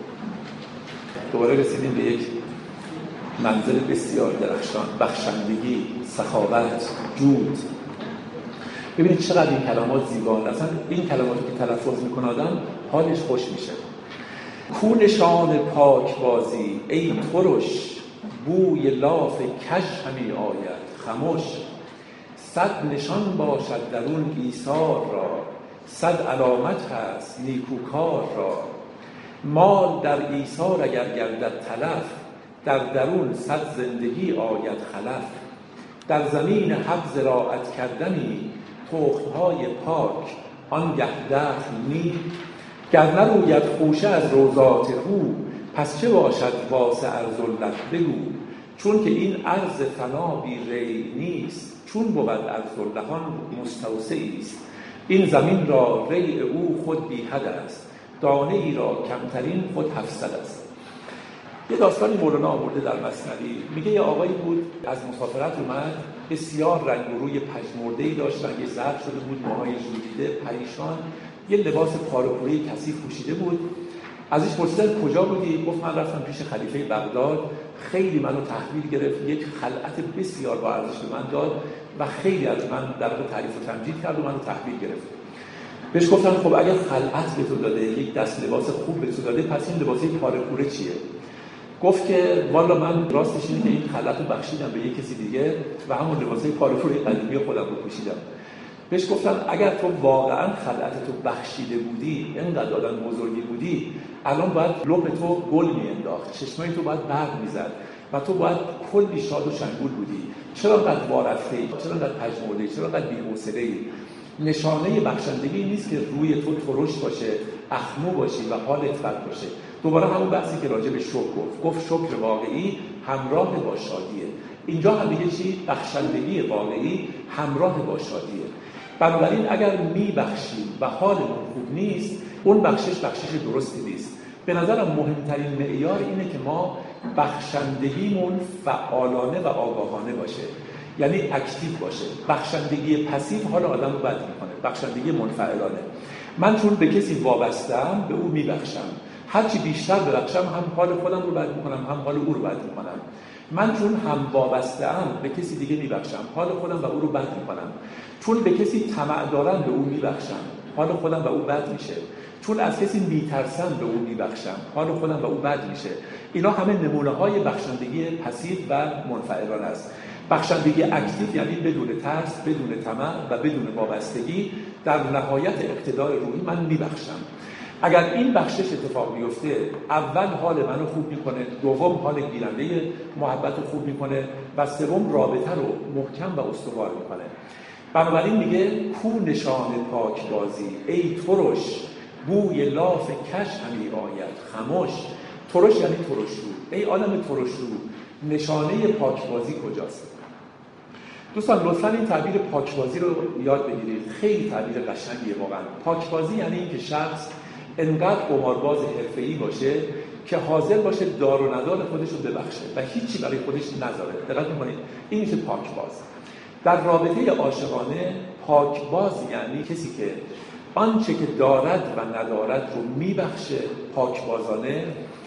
دوباره رسیدیم به یک منزل بسیار درخشان، بخشندگی، سخاوت، جود. ببینید چقدر این کلمات زیباست. اصلا این کلماتی که تلفظ میکنه آدم حالش خوش میشه. کو نشان پاک بازی ای ترش، بوی لاف کژ همی آید خموش. صد نشان باشد درون ایثار را، صد علامت هست نیکوکار را. مال در ایثار اگر گردد تلف، در درون صد زندگی آید خلف. در زمین حق زراعت کردنی، تخم‌های پاک آنگه دخل نی. گر نروید خوشه از روضات او، پس چه باشد واسع ارذلت بگو. چون که این ارض فنا بی ری نیست، چون بود ارذلهان مستوسعی است. این زمین را ری او خود بی حد است، دانه ای را کمترین خود 700 است. یه داستانی مولانا آورده در مثنوی، میگه یه آقایی بود از مسافرت اومد، بسیار رنگ و روی پژمرده‌ای داشت، رنگش زرد شده بود، موهای ژولیده، پریشان، یه لباس پاره کثیف پوشیده بود. ازش پرسیدن کجا بودی؟ گفت من رفتم پیش خلیفه بغداد، خیلی منو تحویل گرفت، یک خلعت بسیار با ارزش به من داد و خیلی از من در واقع تعریف و تمجید کرد و منو تحویل گرفت. بهش گفتن خب اگر خلعت به تو داده، یک دست لباس خوب به تو داده، پس این لباس پاره چیه؟ گفت که والا من راستش اینه که این خلعت رو بخشیدم به یک کسی دیگه و همون لباسای پاره قدیمی خودم رو پوشیدم. بهش گفتن اگر تو واقعا خلعت تو بخشیده بودی، اینقدر آدم بزرگی بودی، الان باید لب تو گل میانداخت، چشمای تو باید برق میزد و تو باید کلی شاد و شنگول بودی. چرا انقدر وارفته‌ای؟ چرا انقدر پژمرده‌ای؟ چرا انقدر بی‌حوصله‌ای؟ نشانه بخشندگی نیست که روی تو ترش باشه، اخمو باشی و حالت بد باشه. دوباره همون بحثی که راجع به شکر گفت شکر واقعی همراه با شادیه. اینجا هم دیگه چی؟ بخشندگی واقعی همراه با شادیه. بنابراین اگر میبخشیم و حالمون خوب نیست، اون بخشش درستی نیست. به نظرم مهمترین معیار اینه که ما بخشندگیمون فعالانه و آگاهانه باشه، یعنی اکتیو باشه. بخشندگی پسیو حال آدم رو بد میکنه، بخشندگی منفعلانه. من چون به کسی وابسته‌ام به او میبخشم، هرچی بیشتر ببخشم هم حال خودم رو بد میکنم هم حال او رو بد میکنم. من چون هم وابسته‌ام به کسی دیگه میبخشم، حال خودم و او رو بد میکنم. چون به کسی طمع دارم به او میبخشم، حال خودم و او بد میشه. چون از کسی میترسم به او میبخشم، حال خودم و او بد میشه. اینا همه نمونه‌های بخشندگی پسیو و منفعلانه است. بخشندگی اکتیو یعنی بدون ترس، بدون طمع و بدون وابستگی، در نهایت اقتدار روحی من میبخشم. اگر این بخشش اتفاق بیفته، اول حال منو خوب میکنه، دوم حال گیرنده محبت رو خوب میکنه و سوم رابطه رو محکم و استوار میکنه. بنابراین میگه کو نشان پاک بازی، ای ترش بوی لاف کش همی آید خموش. ترش یعنی ترشرو، ای آدم ترشرو، نشانه پاکبازی کجاست؟ دوستان لطفاً این تعبیر پاکبازی رو یاد بگیرید، خیلی تعبیر قشنگیه واقعا. پاکبازی یعنی اینکه شخص انقدر قمارباز حرفه‌ای باشه که حاضر باشه دار و ندار خودش رو ببخشه و هیچی برای خودش نذاره. دقت می‌کنید؟ این میشه پاکباز. در رابطه عاشقانه پاکباز یعنی کسی که آنچه که دارد و ندارد رو میبخشه پاکبازانه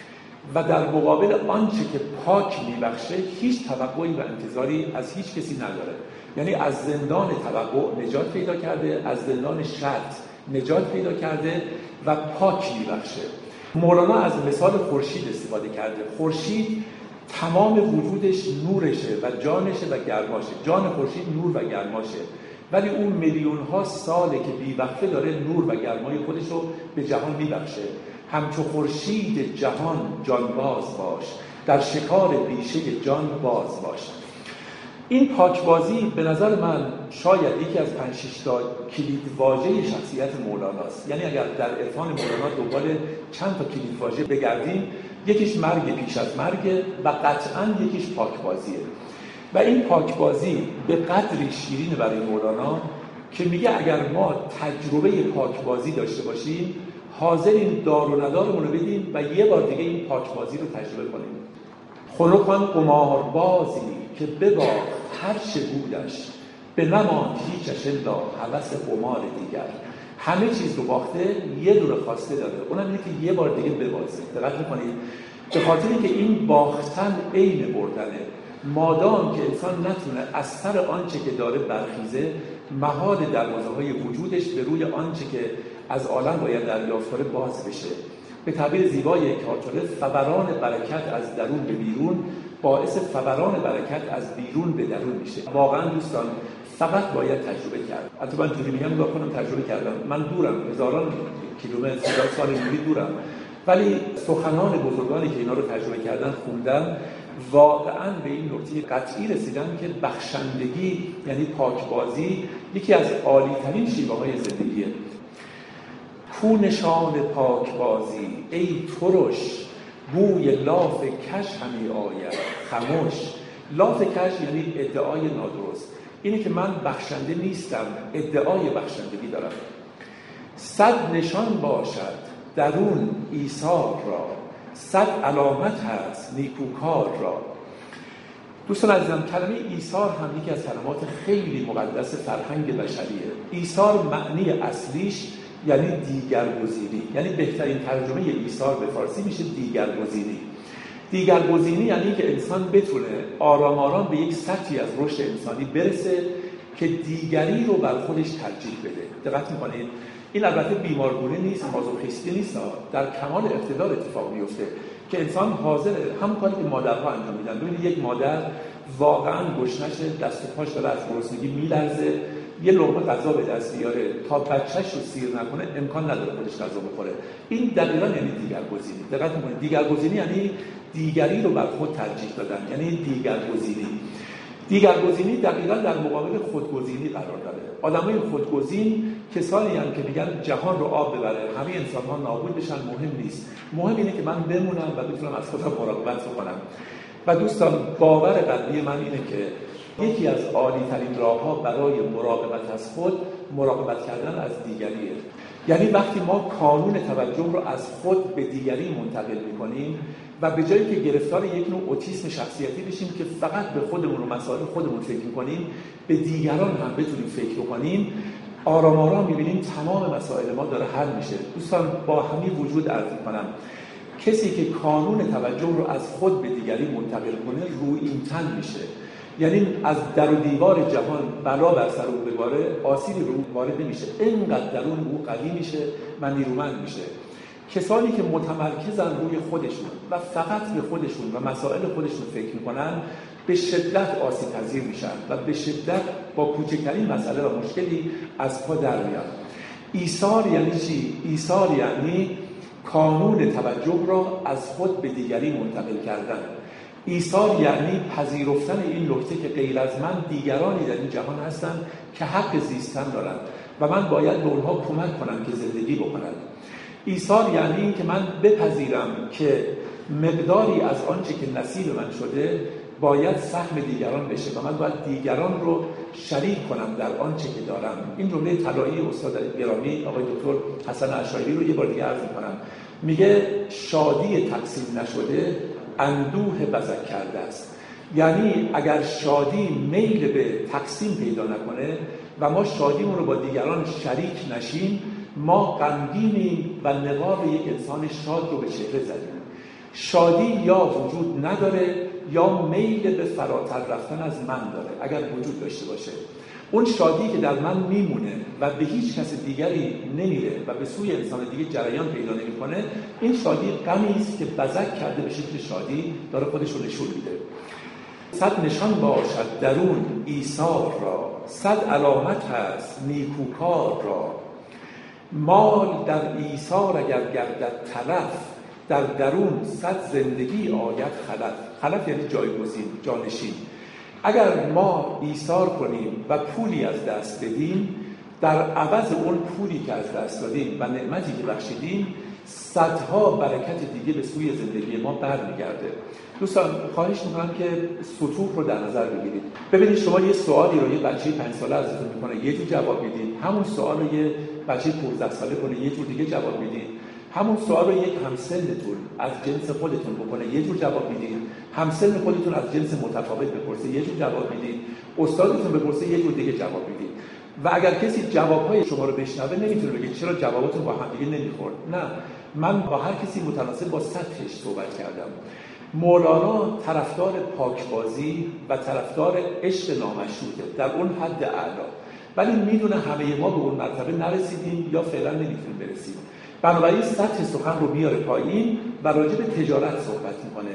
و در مقابل آنچه که پاک میبخشه هیچ توقعی و انتظاری از هیچ کسی نداره. یعنی از زندان توقع نجات پیدا کرده، از زندان شرط نجات پیدا کرده و پاک میبخشه. مولانا از مثال خورشید استفاده کرده. خورشید تمام وجودش نورشه و جانشه و گرماشه. جان خورشید نور و گرماشه، ولی اون میلیون ها ساله که بی‌وقفه داره نور و گرمای خودش رو به جهان میبخشه. همچو خورشید جهان جانباز باش، در شکار بیشه جان باز باش. این پاکبازی به نظر من شاید یکی از 5-6 تا کلید واژه شخصیت مولاناست. یعنی اگر در عرفان مولانا دنبال چند تا کلید واژه بگردیم، یکیش مرگ پیش از مرگ و قطعاً یکیش پاکبازیه. و این پاکبازی به قدری شیرینه برای مولانا که میگه اگر ما تجربه پاکبازی داشته باشیم، حاضریم دار و ندارمون رو بدیم و یه بار دیگه این پاکبازی رو تجربه کنیم. خنک آن قماربازی که بباخت هر چه بودش، به نماند هیچش الا هوس قمار دیگر. همه چیز رو باخته، یه دونه خواسته داره، اونم اینه که یه بار دیگه ببازه. دقت می‌کنید؟ به خاطری که این باختن عین بردنه. مادام که انسان نتونه از سر آنچه که داره برخیزه، محال دروازه‌های وجودش به روی آنچه که از عالم باید دریافت کنه باز بشه. به تعبیر زیبای کارچوله، فوران برکت از درون به بیرون باعث فوران برکت از بیرون به درون میشه. واقعا دوستان فقط باید تجربه کرد. البته من جوری میگم نگاه کنم تجربه کردم، من دورم، هزاران کیلومتر، هزار سال اینجوری دورم، ولی سخنان بزرگانی که اینا رو تجربه کردن خوندم، واقعا به این نکته قطعی رسیدن که بخشندگی یعنی پاکبازی یکی از عالی‌ترین شیوه‌های زندگیه. کو نشان پاکبازی ای ترش، بوی لاف کش همی آید خموش. لاف کش یعنی ادعای نادرست، اینه که من بخشنده نیستم، ادعای بخشندگی دارم. صد نشان باشد درون ایثار را، صد علامت هست نیکوکار را. دوستان عزیزم، کلمه ایثار هم یکی از کلمات خیلی مقدس فرهنگ بشریه. ایثار معنی اصلیش یعنی دیگرگزینی، یعنی بهترین ترجمه ایثار به فارسی میشه دیگرگزینی. دیگرگزینی یعنی که انسان بتونه آرام آرام به یک سطحی از رشد انسانی برسه که دیگری رو بر خودش ترجیح بده. دقت می‌کنید؟ این البته بیمارگونه نیست، مازوخیستی نیست، در کمال اقتدار اتفاق میفته که انسان حاضره همون کاری که مادرها انجام میدن. ببینید یک مادر واقعا گشنشه، دست و پاش داره از گرسنگی میلرزه، یه لقمه غذا به دست بیاره تا بچه‌ش رو سیر نکنه امکان نداره خودش غذا بخوره. این دقیقاً یعنی دیگرگزینی. دقت می‌کنید؟ دیگرگزینی یعنی دیگری رو بر خود ترجیح دادن، یعنی دیگرگزینی. دیگرگزینی دقیقاً در مقابل خودگزینی قرار داره. آدمای خودگزین کسانی هستند که میگن جهان رو آب ببره، همه انسان‌ها نابود بشن، مهم نیست. مهم اینه که من بمونم و بتونم از خودم مراقبت کنم. و دوستان باور قلبی من اینه که یکی از عالی‌ترین راه‌ها برای مراقبت از خود مراقبت کردن از دیگریه. یعنی وقتی ما کانون توجه رو از خود به دیگری منتقل می‌کنیم و به جایی که گرفتار یک نوع اوتیسم شخصیتی بشیم که فقط به خودمون و مسائل خودمون فکر می‌کنیم، به دیگران هم بتونیم فکر بکنیم، آرام آرام می‌بینیم تمام مسائل ما داره حل میشه. دوستان با همین وجود عرض می‌کنم کسی که کانون توجه رو از خود به دیگری منتقل کنه روی این تن میشه. یعنی از در و دیوار جهان بلا بر سر او بباره آسیبی رو وارد نمیشه، اینقدر درون او قوی میشه و نیرومند میشه. کسانی که متمرکزن روی خودشون و فقط به خودشون و مسائل خودشون فکر میکنن به شدت آسیب پذیر میشن و به شدت با کوچکترین مسئله و مشکلی از پا در میان. ایثار یعنی چی؟ ایثار یعنی کانون توجه را از خود به دیگری منتقل کردن. ایثار یعنی پذیرفتن این نکته که غیر از من دیگرانی در این جهان هستند که حق زیستن دارند و من باید به اونها کمک کنم که زندگی بکنند. ایثار یعنی این که من بپذیرم که مقداری از آنچه که نصیب من شده باید سهم دیگران بشه و من باید دیگران رو شریک کنم در آنچه که دارم. این جمله طلایی استاد گرامی آقای دکتر حسن اشایری رو یه بار دیگه عرض می‌کنم. میگه شادی تقسیم نشده اندوه بزک کرده است. یعنی اگر شادی میل به تقسیم پیدا نکنه و ما شادیمون رو با دیگران شریک نشیم، ما غمگینیم و نقاب یک انسان شاد رو به چهره زدیم. شادی یا وجود نداره یا میل به فراتر رفتن از من داره. اگر وجود داشته باشه اون شادی که در من میمونه و به هیچ کس دیگری نمیره و به سوی انسان دیگه جریان پیدا نمیکنه، این شادی غمی است که بزک کرده به شکل شادی داره خودش رو نشون میده. صد نشان باشد درون ایثار را، صد علامت هست نیکوکار را. مال در ایثار اگر گردد تلف، در درون صد زندگی آید خلف. خلف یعنی جایگزین، جانشین. اگر ما ایثار کنیم و پولی از دست بدیم، در عوض اون پولی که از دست دادیم و نعمتی که بخشیدیم، صدها برکت دیگه به سوی زندگی ما برمیگرده. دوستان خواهش میکنم که سطوح رو در نظر بگیرید. ببینید شما یه سوالی رو یه بچه 5 ساله ازتون میکنه یه جور جواب میدید، همون سوال رو یه بچه 15 ساله کنه یه جور دیگه جواب میدید، همون سوال رو یک همسنتون از جنس خودتون بکنه یه جور جواب میدید، همسن خودتون از جنس متفاوت بپرسه یه جور جواب میدید، استادتون بپرسه یه جور دیگه جواب میدید. و اگر کسی جوابهای شما رو بشنوه نمیتونه بگه چرا جواباتون با هم دیگه نمیخورد. نه، من با هر کسی متناسب با سطحش صحبت کردم. مولانا طرفدار پاکبازی و طرفدار عشق نامشروطه در اون حد اعلا، ولی میدونه همه ما به اون مرتبه نرسیدیم یا فعلا نمیتونیم برسیم. بنابراین سطح سخن رو میاره پایین و راجع به تجارت صحبت میکنه.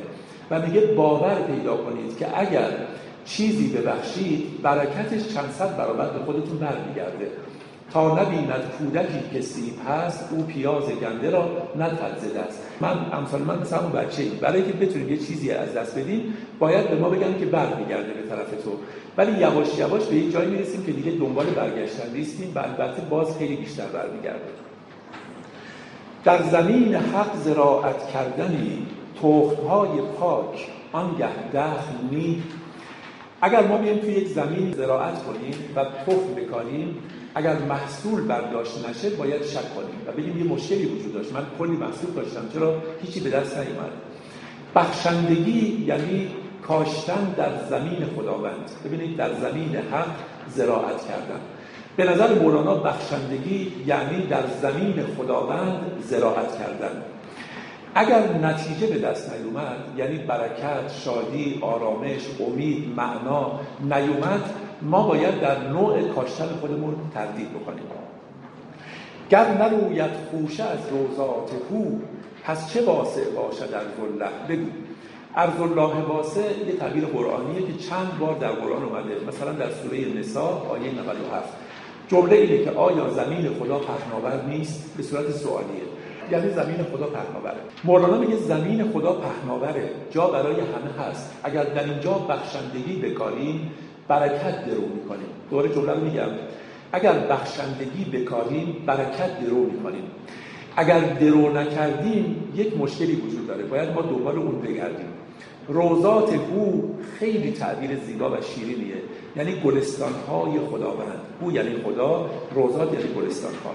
و میگه باور پیدا کنید که اگر چیزی ببخشید برکتش چند صد برابر به خودتون برمیگرده. تا نبیند کودکی که سیب هست او پیاز گنده را ندهد ز دست. من امثال من مثل همون بچه‌ای، برای که بتونیم یه چیزی از دست بدیم باید به ما بگن که برمیگرده به طرف تو، ولی یواش یواش به یک جایی میرسیم که دیگه دنبال برگشتن نیستیم و البته باز خیلی بیشتر برمیگرده. در زمین حق زراعت کردنی تخم‌های پاک آنگه دخل نی. اگر ما بیایم توی یک زمین زراعت کنیم و تخم بکاریم، اگر محصول برداشت نشه باید شک کنیم و بگیم یه مشکلی وجود داشت، من کلی محصول داشتم چرا هیچی به دست نیومد. بخشندگی یعنی کاشتن در زمین خداوند. ببینید در زمین حق زراعت کردن. به نظر مولانا بخشندگی یعنی در زمین خداوند زراعت کردن. اگر نتیجه به دست نیومد، یعنی برکت، شادی، آرامش، امید، معنا نیومد، ما باید در نوع کاشتن خودمون تردید بکنیم. گر نروید خوشه از روضات هو، پس چه واسع باشد ارض‌الله. بگو ارض‌الله واسع یه تعبیر قرآنیه که چند بار در قرآن اومده. مثلا در سوره نساء آیه 97 جمله اینه که آیا زمین خدا پهناور نیست؟ به صورت سوالیه، یعنی زمین خدا پهناوره. مولانا میگه زمین خدا پهناوره، جا برای همه هست. اگر در اینجا بخشندگی بکاریم برکت درو میکنیم. دوباره جمله رو میگم، اگر بخشندگی بکاریم برکت درو میکنیم. اگر درو نکردیم یک مشکلی وجود داره، باید ما دنبال اون بگردیم. روضات هو خیلی تعبیر زیبا و شیرینیه، یعنی گلستان‌های خداوند. هو یعنی خدا، روضات یعنی گلستان‌ها.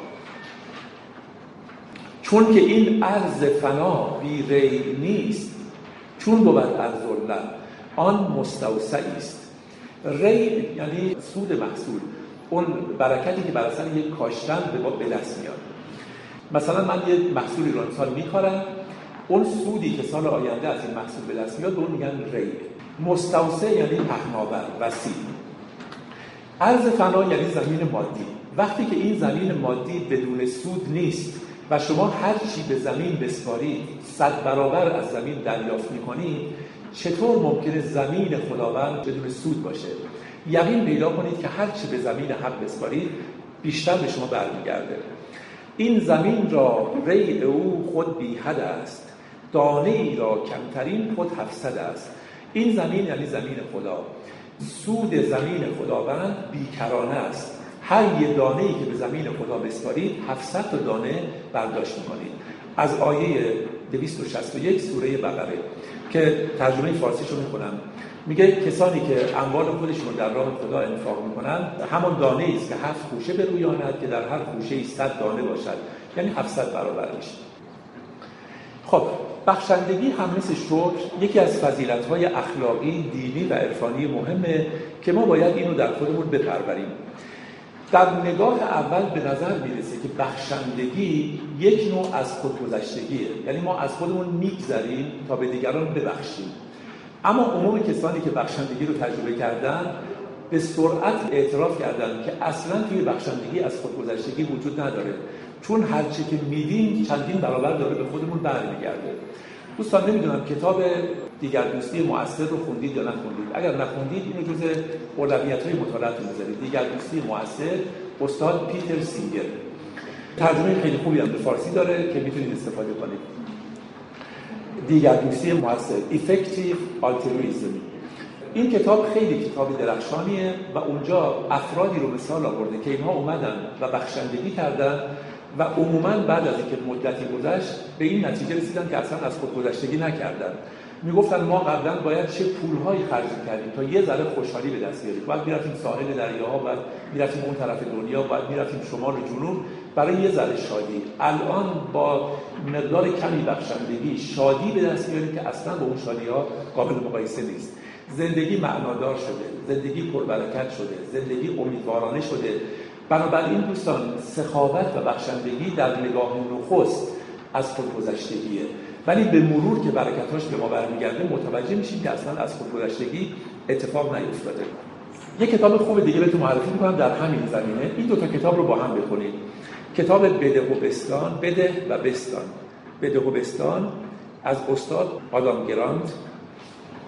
چون که این ارض فنا بی ری نیست، چون بود ارض‌الله آن مستوسعی است. ری یعنی سود محصول، اون برکتی که بر اثر یک کاشتن به دست میاد. مثلا من یه محصولی رو سال میکارم، اون سودی که سال آینده از این محصول به دست میاد به اون میگن ری. مستوسع یعنی پهناور، وسیع. ارض فنا یعنی زمین مادی. وقتی که این زمین مادی بدون سود نیست و شما هر چی به زمین بسپارید 100 برابر از زمین دریافت میکنید، چطور ممکنه زمین خداوند بدون سود باشه؟ یقین پیدا کنید که هر چی به زمین حق بسپارید بیشتر به شما برمیگرده. این زمین را ری او خود بی حد است، دانه ای را کمترین خود 700 است. این زمین یعنی زمین خدا. سود زمین خداوند بیکرانه است. هر یه دانه‌ای که به زمین خدا بسپارید 700 تا دانه برداشت می‌کنید. از آیه 261 سوره بقره که ترجمه فارسیشو می‌خونم، میگه کسانی که اموال خودشون رو در راه خدا انفاق می‌کنن همون دانه‌ای است که 7 خوشه برویاند که در هر خوشه‌ای 100 دانه باشد، یعنی 700 برابر میشه. خب بخشندگی هم مثل شکر یکی از فضیلت‌های اخلاقی، دینی و عرفانی مهمه که ما باید اینو در خودمون بپروریم. در نگاه اول به نظر میرسه که بخشندگی یک نوع از خودگذشتگیه، یعنی ما از خودمون میگذریم تا به دیگران ببخشیم. اما عموم کسانی که بخشندگی رو تجربه کردن به سرعت اعتراف کردن که اصلا توی بخشندگی از خودگذشتگی وجود نداره، چون هرچی که میدیم چندین برابر داره به خودمون برمیگرده. دوستان نمیدونم کتاب دیگر دوستی مؤثر رو خوندید یا نخوندید. اگر نخوندید اینو جزء اولویت‌های مطالعه‌تون بذارید. دیگر دوستی مؤثر، استاد پیتر سینگر. ترجمه خیلی خوبی هم به فارسی داره که میتونید استفاده کنید. دیگر دوستی مؤثر، Effective Altruism. این کتاب خیلی کتاب درخشانیه و اونجا افرادی رو مثال آورده که اینها اومدن و بخشندگی کردن و عموماً بعد از اینکه مدتی گذشت به این نتیجه رسیدن که اصلا از خودگذشتگی نکردن. میگفتن ما قبلا باید چه پولهایی خرج کردیم تا یه ذره خوشحالی به دست بیاریم. باید میرفتیم ساحل دریاها، باید میرفتیم اون طرف دنیا، باید میرفتیم شمال و جنوب برای یه ذره شادی. الان با مقدار کمی بخشندگی شادی به دست میاریم که اصلا با اون شادی‌ها قابل مقایسه نیست. زندگی معنادار شده، زندگی پربرکت شده، زندگی امیدوارانه شده. بنابراین دوستان سخاوت و بخشندگی در نگاه نخست از خودگذشتگیه، ولی به مرور که برکتاش به ما برمیگرده متوجه میشیم که اصلا از خودگذشتگی اتفاق نیفتاده. یک کتاب خوب دیگه بهتون معرفی میکنم در همین زمینه. این دو تا کتاب رو با هم بخونید. کتاب بده و بستان، بده و بستان، بده و بستان از استاد آدام گراند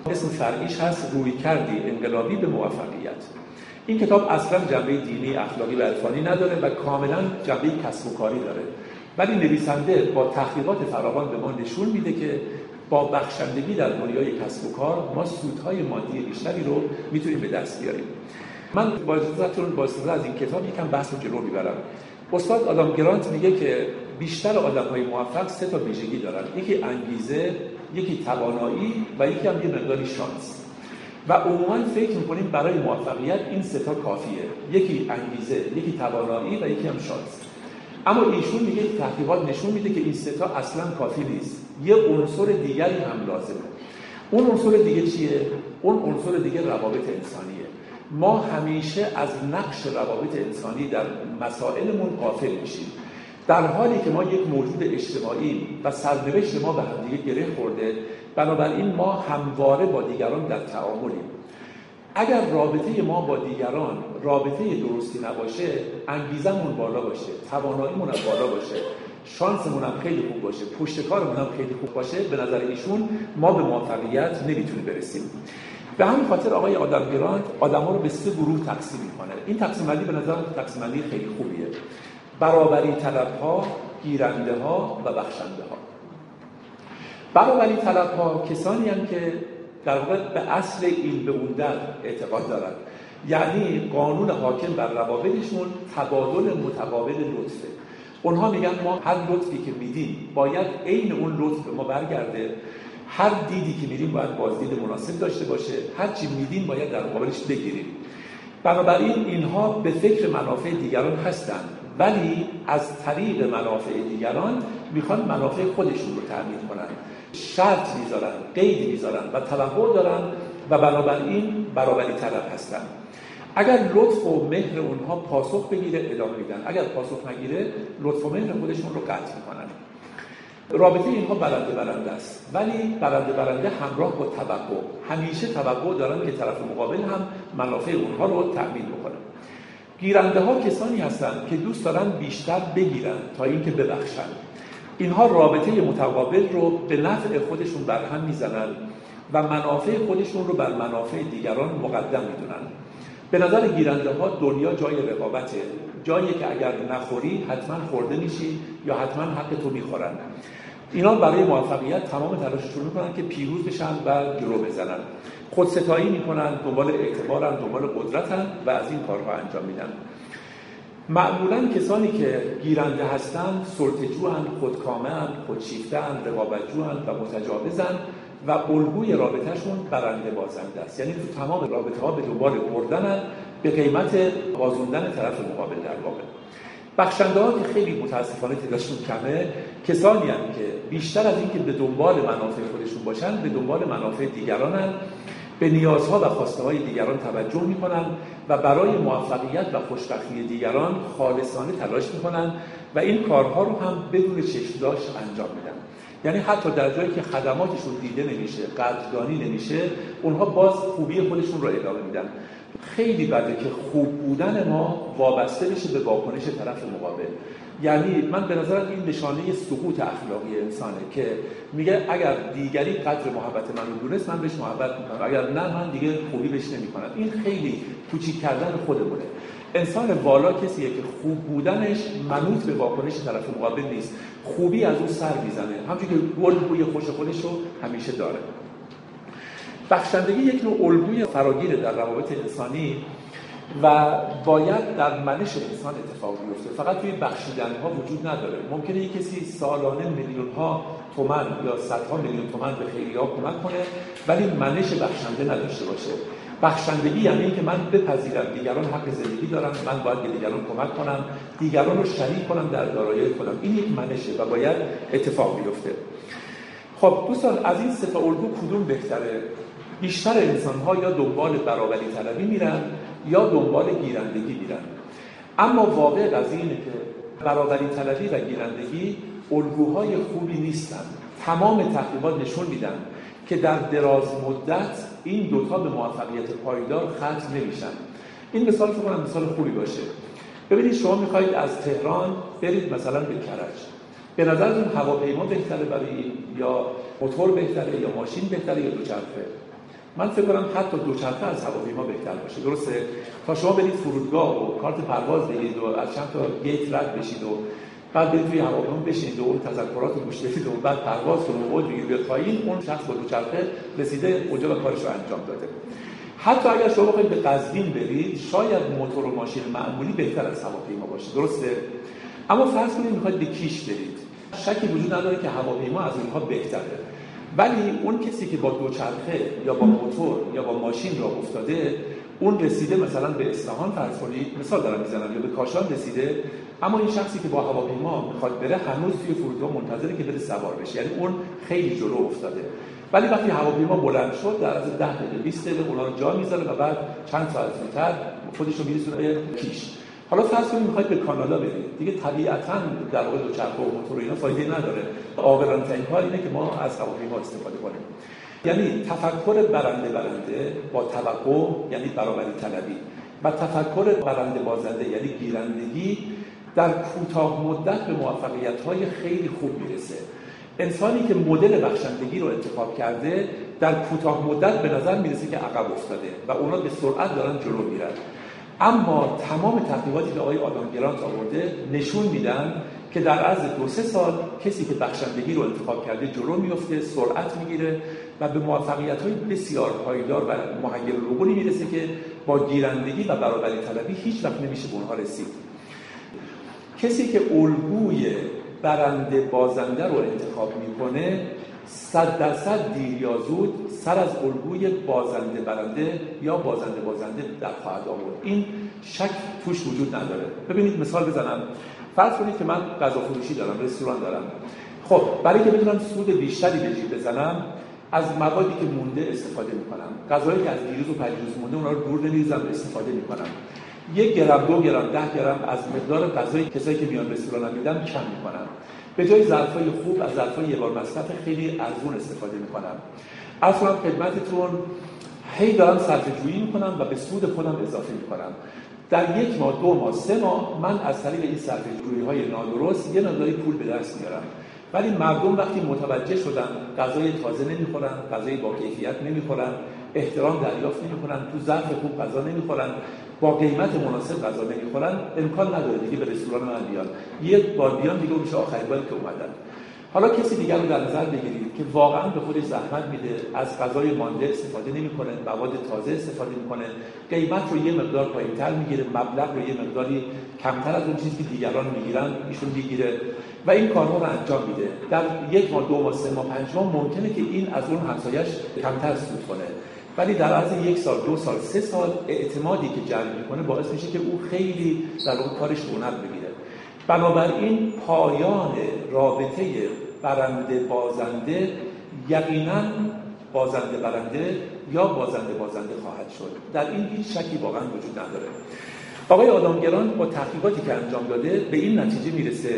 اسم فرعیش هست رویکردی انقلابی به موفقیت. این کتاب اصلا جنبه دینی، اخلاقی و عرفانی نداره و کاملا جنبه کسب و کاری داره، ولی نویسنده با تحقیقات فراوان به ما نشون میده که با بخشندگی در دنیای کسب و کار ما سودهای مادی بیشتری رو میتونیم به دست بیاریم. من با استفاده از این کتاب یکم بحث رو جلو میبرم. استاد آدام گرانت میگه که بیشتر آدم‌های موفق 3 تا ویژگی دارن: یکی انگیزه، یکی توانایی و یکی هم یه مقداری شانس. و عموما فکر میکنیم برای موفقیت این 3 تا کافیه، یکی انگیزه، یکی توانایی و یکی هم شانس. اما ایشون میگه تحقیقات نشون میده که این 3 تا اصلا کافی نیست، یه عنصر دیگری هم لازمه. اون عنصر دیگه چیه؟ اون عنصر دیگه روابط انسانیه. ما همیشه از نقش روابط انسانی در مسائلمون غافل میشیم، در حالی که ما یک موجود اجتماعی و سرنوشت ما به همدیگه گره خورده. بنابراین ما همواره با دیگران در تعاملیم. اگر رابطه ما با دیگران رابطه درستی نباشه، انگیزمون بالا باشه، تواناییمون هم بالا باشه، شانسمون هم خیلی خوب باشه، پشت کارمون هم خیلی خوب باشه، به نظر ایشون ما به موفقیت نمیتونیم برسیم. به همین خاطر آقای آدم گرانت آدم‌ها رو به 3 گروه تقسیم می‌کنه. این تقسیم بندی به نظر تقسیم بندی خیلی خوبیه: برابری طلب‌ها، گیرنده‌ها و بخشنده‌ها. برابری طلب‌ها کسانی هستند که در واقع به اصل این به اون در اعتقاد دارند، یعنی قانون حاکم بر روابطشون تبادل متقابل لطفه. اونها میگن ما هر لطفی که میدیم باید عین اون لطف به ما برگرده، هر دیدی که میدیم باید بازدید مناسب داشته باشه، هر چی میدیم باید در مقابلش بگیریم. بنابراین اینها به فکر منافع دیگران هستند، ولی از طریق منافع دیگران میخوان منافع خودشون رو تامین کنن، شرط میذارن، قید میذارن و توقع دارن و بنابراین برابری طلب هستن. اگر لطف و مهر اونها پاسخ بگیره ادامه میدن، اگر پاسخ نگیره لطف و مهر خودشون رو قطع میکنن. رابطه اینها برنده است، ولی برنده همراه با توقع. همیشه توقع دارن که طرف مقابل هم منافع اونها رو تأمین بکنه. گیرنده ها کسانی هستند که دوست دارن بیشتر بگیرن تا اینکه ببخشن. اینها رابطه متقابل رو به نفع خودشون برهم میزنن و منافع خودشون رو بر منافع دیگران مقدم میدونن. به نظر گیرنده ها دنیا جای رقابته، جایی که اگر نخوری حتما خورده میشی یا حتما حق تو میخورن. اینا برای موفقیت تمام تلاششون میکنن که پیروز بشن و جلو بزنن. خودستایی میکنن، دنبال اعتبارن، دنبال قدرتن و از این کارها انجام میدن. معمولاً کسانی که گیرنده هستن سلطه‌جوان، خودکامه‌اند، خودشیفته‌اند، رقابت‌جوان و متجاوزن و الگوی رابطه‌شون برنده بازنده است. یعنی تو تمام رابطه‌ها به دنبال بردنن به قیمت بازوندن طرف مقابل. در واقع بخشنده‌ها که خیلی متاسفانه تعدادشون کمه، کسانی هستند که بیشتر از اینکه به دنبال منافع خودشون باشن، به دنبال منافع دیگرانن، به نیازها و خواسته‌های دیگران توجه می‌کنن و برای موفقیت و خوشبختی دیگران خالصانه تلاش می‌کنن و این کارها رو هم بدون چشم‌داشت انجام میدن. یعنی حتی در جایی که خدماتشون دیده نمیشه، قدردانی نمیشه، اونها باز خوبی خودشون رو ادامه میدن. خیلی بده که خوب بودن ما وابسته بشه به واکنش طرف مقابل. یعنی من به نظرم این نشانه سقوط اخلاقی انسانه که میگه اگر دیگری قدر محبت منو دونست من بهش محبت میکنم، اگر نه من دیگه خوبی بهش نمیکنم. این خیلی کوچیک کردن خودمونه. انسان والا کسیه که خوب بودنش منوط به واکنش طرف مقابل نیست، خوبی از اون سر میزنه، همونجوری که گل بوی خوش خودش رو همیشه داره. بخشندگی یک نوع الگوی فراگیره در روابط انسانی و باید در منش انسان اتفاق بیفته. فقط توی بخشیدن‌ها وجود نداره. ممکنه یک کسی سالانه میلیون‌ها تومان یا صدها میلیون تومان به خیریه‌ها کمک کنه ولی منش بخشنده نداشته باشه. بخشندگی یعنی اینکه من بپذیرم دیگران حق زندگی دارن، من باید به دیگران کمک کنم، دیگران رو شریک کنم در دارایی خودم. این یک منشه و باید اتفاق بیفته. خب دوستان، از این 3 تا الگو کدوم بهتره؟ بیشتر انسان‌ها یا دنبال برابری طلبی میرن یا دنبال گیرندگی میرن. اما واقع قضیه اینه که برابری طلبی و گیرندگی الگوهای خوبی نیستن. تمام تحقیقات نشون میدن که در دراز مدت این دوتا به موفقیت پایدار ختم نمیشن. این مثال فکر کنم مثال خوبی باشه. ببینید شما میخواید از تهران برید مثلا به کرج. به نظرتون هواپیما بهتره برای یا موتور بهتره یا ماشین بهتره یا دوچرخه؟ من فکر کنم حتی دوچرخه از هواپیما بهتر باشه. درسته تا شما برید فرودگاه و کارت پرواز بگیرید و از چند تا گیت رد بشید و بعد برید توی هواپیما بشینید و اون تذکرات رو گوش بدید و بعد پرواز کنید و اوج بگیرید بیاد پایین، اون شخص با دوچرخه رسیده اونجا و کارش رو انجام داده. حتی اگر شما بخواید به قزوین برید، شاید موتور و ماشین معمولی بهتر از هواپیما باشه. درسته؟ اما فرض کنید میخواید به کیش برید، شکی وجود نداره که هواپیما از اونها بهتره، ولی اون کسی که با دوچرخه یا با موتور یا با ماشین راه افتاده، اون رسیده مثلا به اصفهان فرض کنید، مثال دارم میزنم، یا به کاشان رسیده، اما این شخصی که با هواپیما میخواد بره هنوز توی فرودگاه منتظره که بره سوار بشه، یعنی اون خیلی جلو افتاده. ولی وقتی هواپیما بلند شد در از 10 دقیقه 20 دقیقه اونا رو جا میذاره و بعد چند ساعت زودتر خودش رو میرسونه به کیش. حالا فرض کنید میخواید به کانادا برید، دیگه طبیعتاً در واقع دوچرخه و موتور اینا فایده نداره. عاقلانه ترین کار اینه که ما از هواپیما استفاده کنیم. یعنی تفکر برنده با توقع، یعنی برابری طلبی، و تفکر برنده بازنده یعنی گیرندگی، در کوتاه مدت به موفقیت‌های خیلی خوب میرسه. انسانی که مدل بخشندگی رو انتخاب کرده در کوتاه مدت به نظر میرسه که عقب افتاده و اونا به سرعت دارن جلو میرن. اما تمام تحقیقاتی که آقای آدام گرانت آورده نشون میدن که در عرض 2-3 سال کسی که بخشندگی رو انتخاب کرده جلو میفته، سرعت میگیره و به موفقیت‌های بسیار پایدار و محیرالعقولی میرسه که با گیرندگی و برابری طلبی هیچ وقت نمیشه به اونها رسید. کسی که الگوی برنده بازنده رو انتخاب میکنه 100% دیر یا زود سر از الگوی بازنده برنده یا بازنده در خواهد آورد. این شک توش وجود نداره. ببینید مثال بزنم، فرض کنید که من غذا فروشی دارم، رستوران دارم. خب برای که بتونم سود بیشتری به جیب بزنم از موادی که مونده استفاده میکنم. غذایی که از دیروز و پریروز مونده اونا رو دور نمیریزم، استفاده میکنم. 1 گرم 2 گرم 10 گرم از مقدار غذایی کسایی که میان رستوران میدم کم میکنم. به جای ظرفای خوب از ظرفای یه بار مصرف خیلی ارزون استفاده میکنم. اصلا خدمتتون هی دارم صرفه جویی میکنم و به سود خودم اضافه میکنم. در 1 ماه 2 ماه 3 ماه من از طریق این صرفه جویی های نادرست یه مقداری پول به دست میارم. ولی مردم وقتی متوجه شدن غذای تازه نمیخورن، غذای با کیفیت نمیخورن، احترام دریافت نمیکنن، تو ظرف خوب غذا نمیخورن، با قیمت مناسب غذا نمیخورن، امکان نداره دیگه به رستوران من بیان. یک بار بیان دیگه میشه آخرین باری که اومدن. حالا کسی دیگر رو در نظر بگیرید که واقعا به خودش زحمت میده، از غذای مانده استفاده نمیکنه، مواد تازه استفاده میکنه، قیمت رو یه مقدار پایین‌تر میگیره، مبلغ رو یه مقداری کمتر از اون چیزی که دیگران میگیرن ایشون میگیره و این کارها رو انجام میده. در 1 ماه 2 ماه 3 ماه 5 ماه ممکنه که این از اون همسایه‌اش کمتر سود کنه، ولی در عرض 1 سال 2 سال 3 سال اعتمادی که جلب میکنه باعث میشه که او خیلی در اون کارش رونق بگیره. بنابراین پایان رابطه برنده بازنده یقینا بازنده برنده یا بازنده خواهد شد. در این هیچ شکی واقعا وجود نداره. آقای آدامگران با تحقیقاتی که انجام داده به این نتیجه میرسه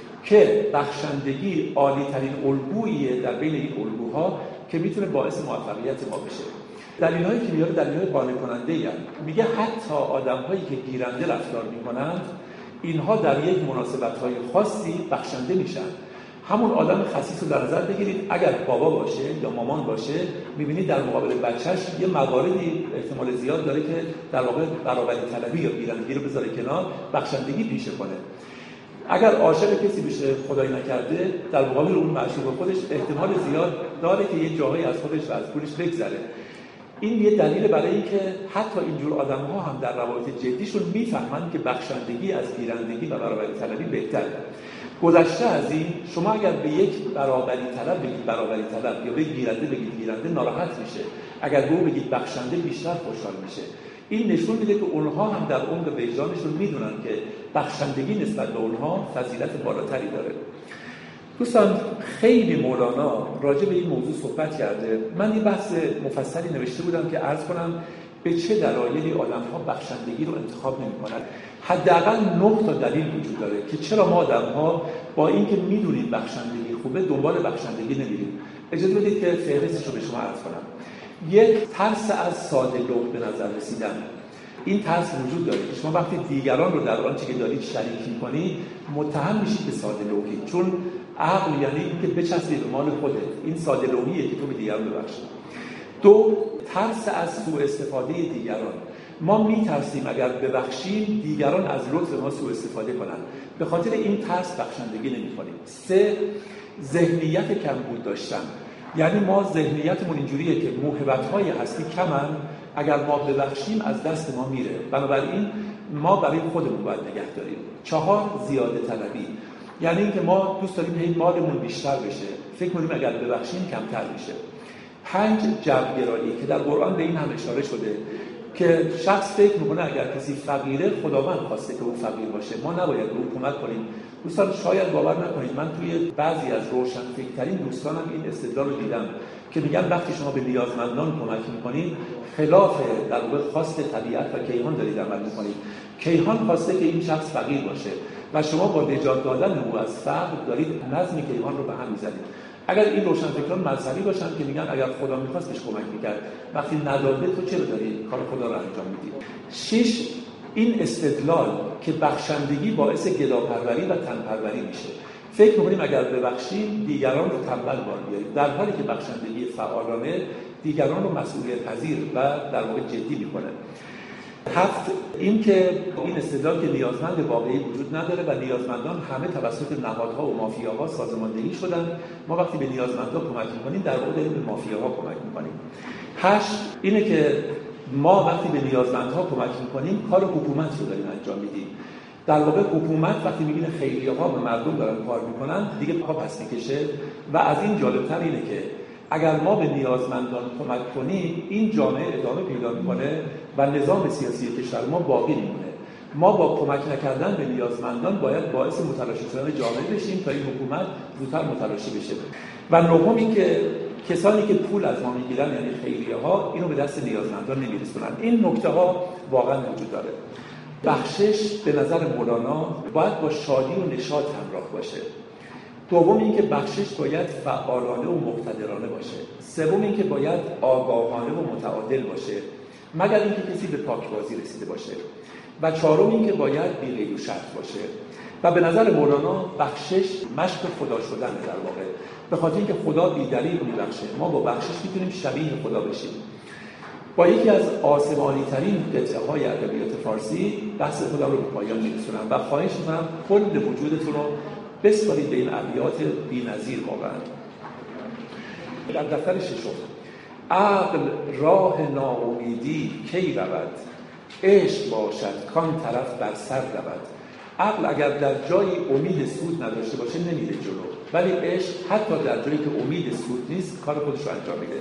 که بخشندگی عالی ترین الگوییه در بین این الگوها که میتونه باعث موفقیت ما بشه. دلیل‌هایی که میاره دلیل‌های قانع کننده‌ای هستند. میگه حتی آدم‌هایی که گیرنده رفتار می‌کنند اینها در یک مناسبت‌های خاصی بخشنده میشن. همون آدم خسیس رو در نظر بگیرید، اگر بابا باشه یا مامان باشه می‌بینید در مقابل بچه‌ش یه مواردی احتمال زیاد داره که در واقع برابری طلبی یا گیرندگی رو بذاره کنار، بخشندگی پیشه کنه. اگر عاشق کسی بشه خدای نکرده در مقابل اون معشوق خودش احتمال زیاد داره که یه جاهایی از خودش و از پولش بگذره. این یه دلیل برای اینکه حتی اینجور آدم‌ها هم در روابط جدیشون میفهمند که بخشندگی از گیرندگی و برابری طلبی بهتره. گذشته از این شما اگر به یک برابری طلب بگید برابری طلب یا به گیرنده بگید گیرنده ناراحت میشه، اگر به او بگید بخشنده بیشتر خوشحال میشه. این نشون میده که اونها هم در عمق وجدانشون میدونن که بخشندگی نسبت به اونها فضیلت بالاتری داره. دوستان خیلی مولانا راجع به این موضوع صحبت کرده. من این بحث مفصلی نوشته بودم که عرض کنم به چه دلایلی آدم‌ها بخشندگی رو انتخاب نمی‌کنن. حداقل 9 تا دلیل وجود داره که چرا ما آدم‌ها با اینکه می‌دونیم بخشندگی خوبه دنبال بخشندگی نمی‌ریم. اجازه بدید که فهرستش رو به شما عرض کنم. 1 ترس از ساده لوح به نظر رسیدن. این ترس وجود داره که شما وقتی دیگران رو در آنچه که دارید شریک می‌کنید متهم میشید به ساده لوحی، چون عقل یعنی اینکه بچسبی به مال خودت. این ساده لوحیه که تو به دیگران ببخشی. دو، ترس از سوء استفاده دیگران. ما میترسیم اگر ببخشیم دیگران از لطف ما سوء استفاده کنن، به خاطر این ترس بخشندگی نمی‌کنیم. سه، ذهنیت کمبود داشتن. یعنی ما ذهنیتمون اینجوریه که موهبت‌های هستی کمن، اگر ما ببخشیم از دست ما میره، بنابراین ما برای خودمون باید نگه داریم. چهار، زیاده طلبی. یعنی اینکه ما دوست داریم هی مالمون بیشتر بشه، فکر کنیم اگر ببخشیم کمتر میشه. پنج، جبرگرایی که در قرآن به این هم اشاره شده که شخص فکر میکنه اگر کسی فقیره خداوند خواسته که او فقیر باشه، ما نباید به او کمک کنیم. دوستان شاید باور نکنید، من توی بعضی از روشنفکرترین دوستانم این استدلال رو دیدم که میگن وقتی شما به نیازمندان کمک میکنید خلاف در واقع خواست طبیعت و کیهان دارید عمل میکنید. کیهان خواسته که این شخص فقیر باشه و شما با نجات دادن او از فقر دارید نظم کیهان رو به هم میزنید. اگر این روشنفکران مذهبی باشن که میگن اگر خدا میخواست بهش کمک میکرد، وقتی نداده تو چرا داری کار خدا رو انجام میدی؟ 6، این استدلال که بخشندگی باعث گداپروری و تنپروری میشه. فکر میکنیم اگر ببخشیم دیگران رو تنبل بار بیاریم، در حالی که بخشندگی فعالانه دیگران رو مسئولیت پذیر و در واقع جدی میکنه. 7، این که این استدلال که نیازمند واقعی وجود نداره و نیازمندان همه توسط نهادها و مافیاها سازماندهی شدن. ما وقتی به نیازمندان کمک میکنیم در واقع داریم به مافیاها کمک میکنیم. 8، اینه که ما وقتی به نیازمندها کمک میکنیم کار حکومت رو داریم انجام میدیم. در واقع حکومت وقتی میبینه خیریه‌ها به مردم دارن کار میکنن دیگه پا پس میکشه و از این جالبتر اینه که اگر ما به نیازمندان کمک کنیم این جامعه ادامه پیدا میکنه و نظام سیاسی کشور ما باقی میمونه. ما با کمک نکردن به نیازمندان باید باعث متلاشی شدن جامعه بشیم تا این حکومت زودتر متلاشی بشه. و نهم این که کسانی که پول از ما میگیرن یعنی خیریه‌ها اینو به دست نیازمندان نمیرسونن. این نکته ها واقعا وجود داره. بخشش به نظر مولانا باید با شادی و نشاط همراه باشه. دوم این که بخشش باید فعالانه و مقتدرانه باشه. سوم این که باید آگاهانه و متعادل باشه مگر اینکه کسی به پاکبازی رسیده باشه. و چهارم این که باید بی قید و شرط باشه. و به نظر مولانا بخشش مشق خدا شدن در واقع، به خاطر اینکه خدا بی‌دلیل میبخشه. ما با بخشش میتونیم شبیه خدا بشیم. با یکی از آسمانی ترین قطعه های ادبیات فارسی بحث خودم رو به پایان میرسونم و خواهش میکنم کل وجودتون رو بسپارید به این ابیات بی‌نظیر. واقعا در دفتر ششم: عقل راه ناامیدی کی رود، عشق باشد کان طرف بر سر رود. عقل اگر در جایی امید سود نداشته باشه نمیره جلو، ولی عشق حتی در جایی که امید سود نیست کار خودش رو انجام میده.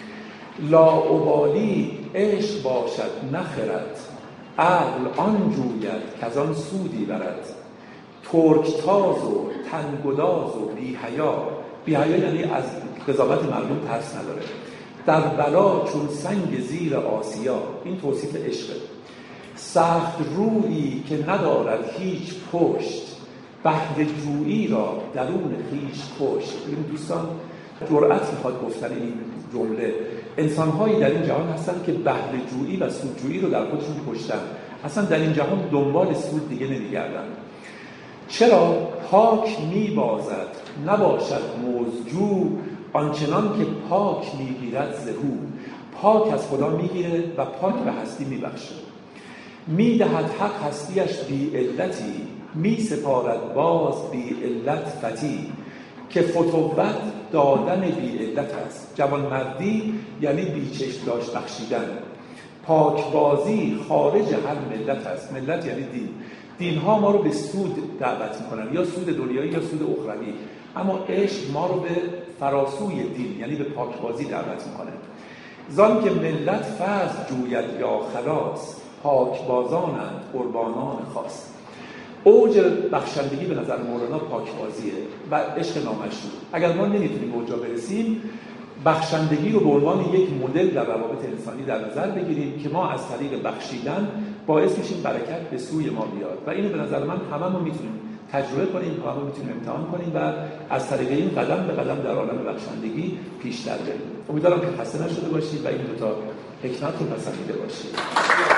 لاابالی عشق باشد نخرد، عقل آن جوید که آن سودی برد. ترکتاز و تنگداز و بی‌حیا یعنی از قضاوت مردم ترس نداره. در بلا چون سنگ زیر آسیا، این توصیف عشقه. سخت رویی که ندارد هیچ پشت، بهر جویی را درون خویش کشت. این دوستان جرأت میخواد گفتن این جمله. انسان‌هایی در این جهان هستن که بهره جویی و سودجویی رو در خودشون کشتن، اصلا در این جهان دنبال سود دیگه نمیگردن. چرا پاک میبازد نباشد مزجو، آنچنان که پاک میگیرد زهو. پاک از خدا میگیره و پاک به هستی میبخشه. میدهد حق هستیش بی علتی، می سپارد باز بی علت فتی. که فتوت دادن بی علت است، جوانمردی یعنی بی چشم داشت بخشیدن. پاکبازی خارج هر ملت است، ملت یعنی دین. دینها ما رو به سود دعوت میکنن، یا سود دنیایی یا سود اخروی، اما عشق ما رو به فراسوی دین یعنی به پاکبازی دعوت میکنه. زان که ملت فضل جوید یا خلاص، پاکبازانند قربانان خاص. اوج بخشندگی به نظر مولانا پاکبازیه و عشق نامشروع. اگر ما نمیتونیم به اونجا برسیم، بخشندگی رو به عنوان یک مدل در روابط انسانی در نظر بگیریم که ما از طریق بخشیدن باعث میشیم برکت به سوی ما بیاد و اینو به نظر من هممون میتونیم تجربه کنیم، هممون میتونیم امتحان کنیم و از طریق این قدم به قدم در عالم بخشندگی پیشتر بریم. امیدوارم که خسته نشده باشید و این دو تا حکمت رو پسندیده باشید.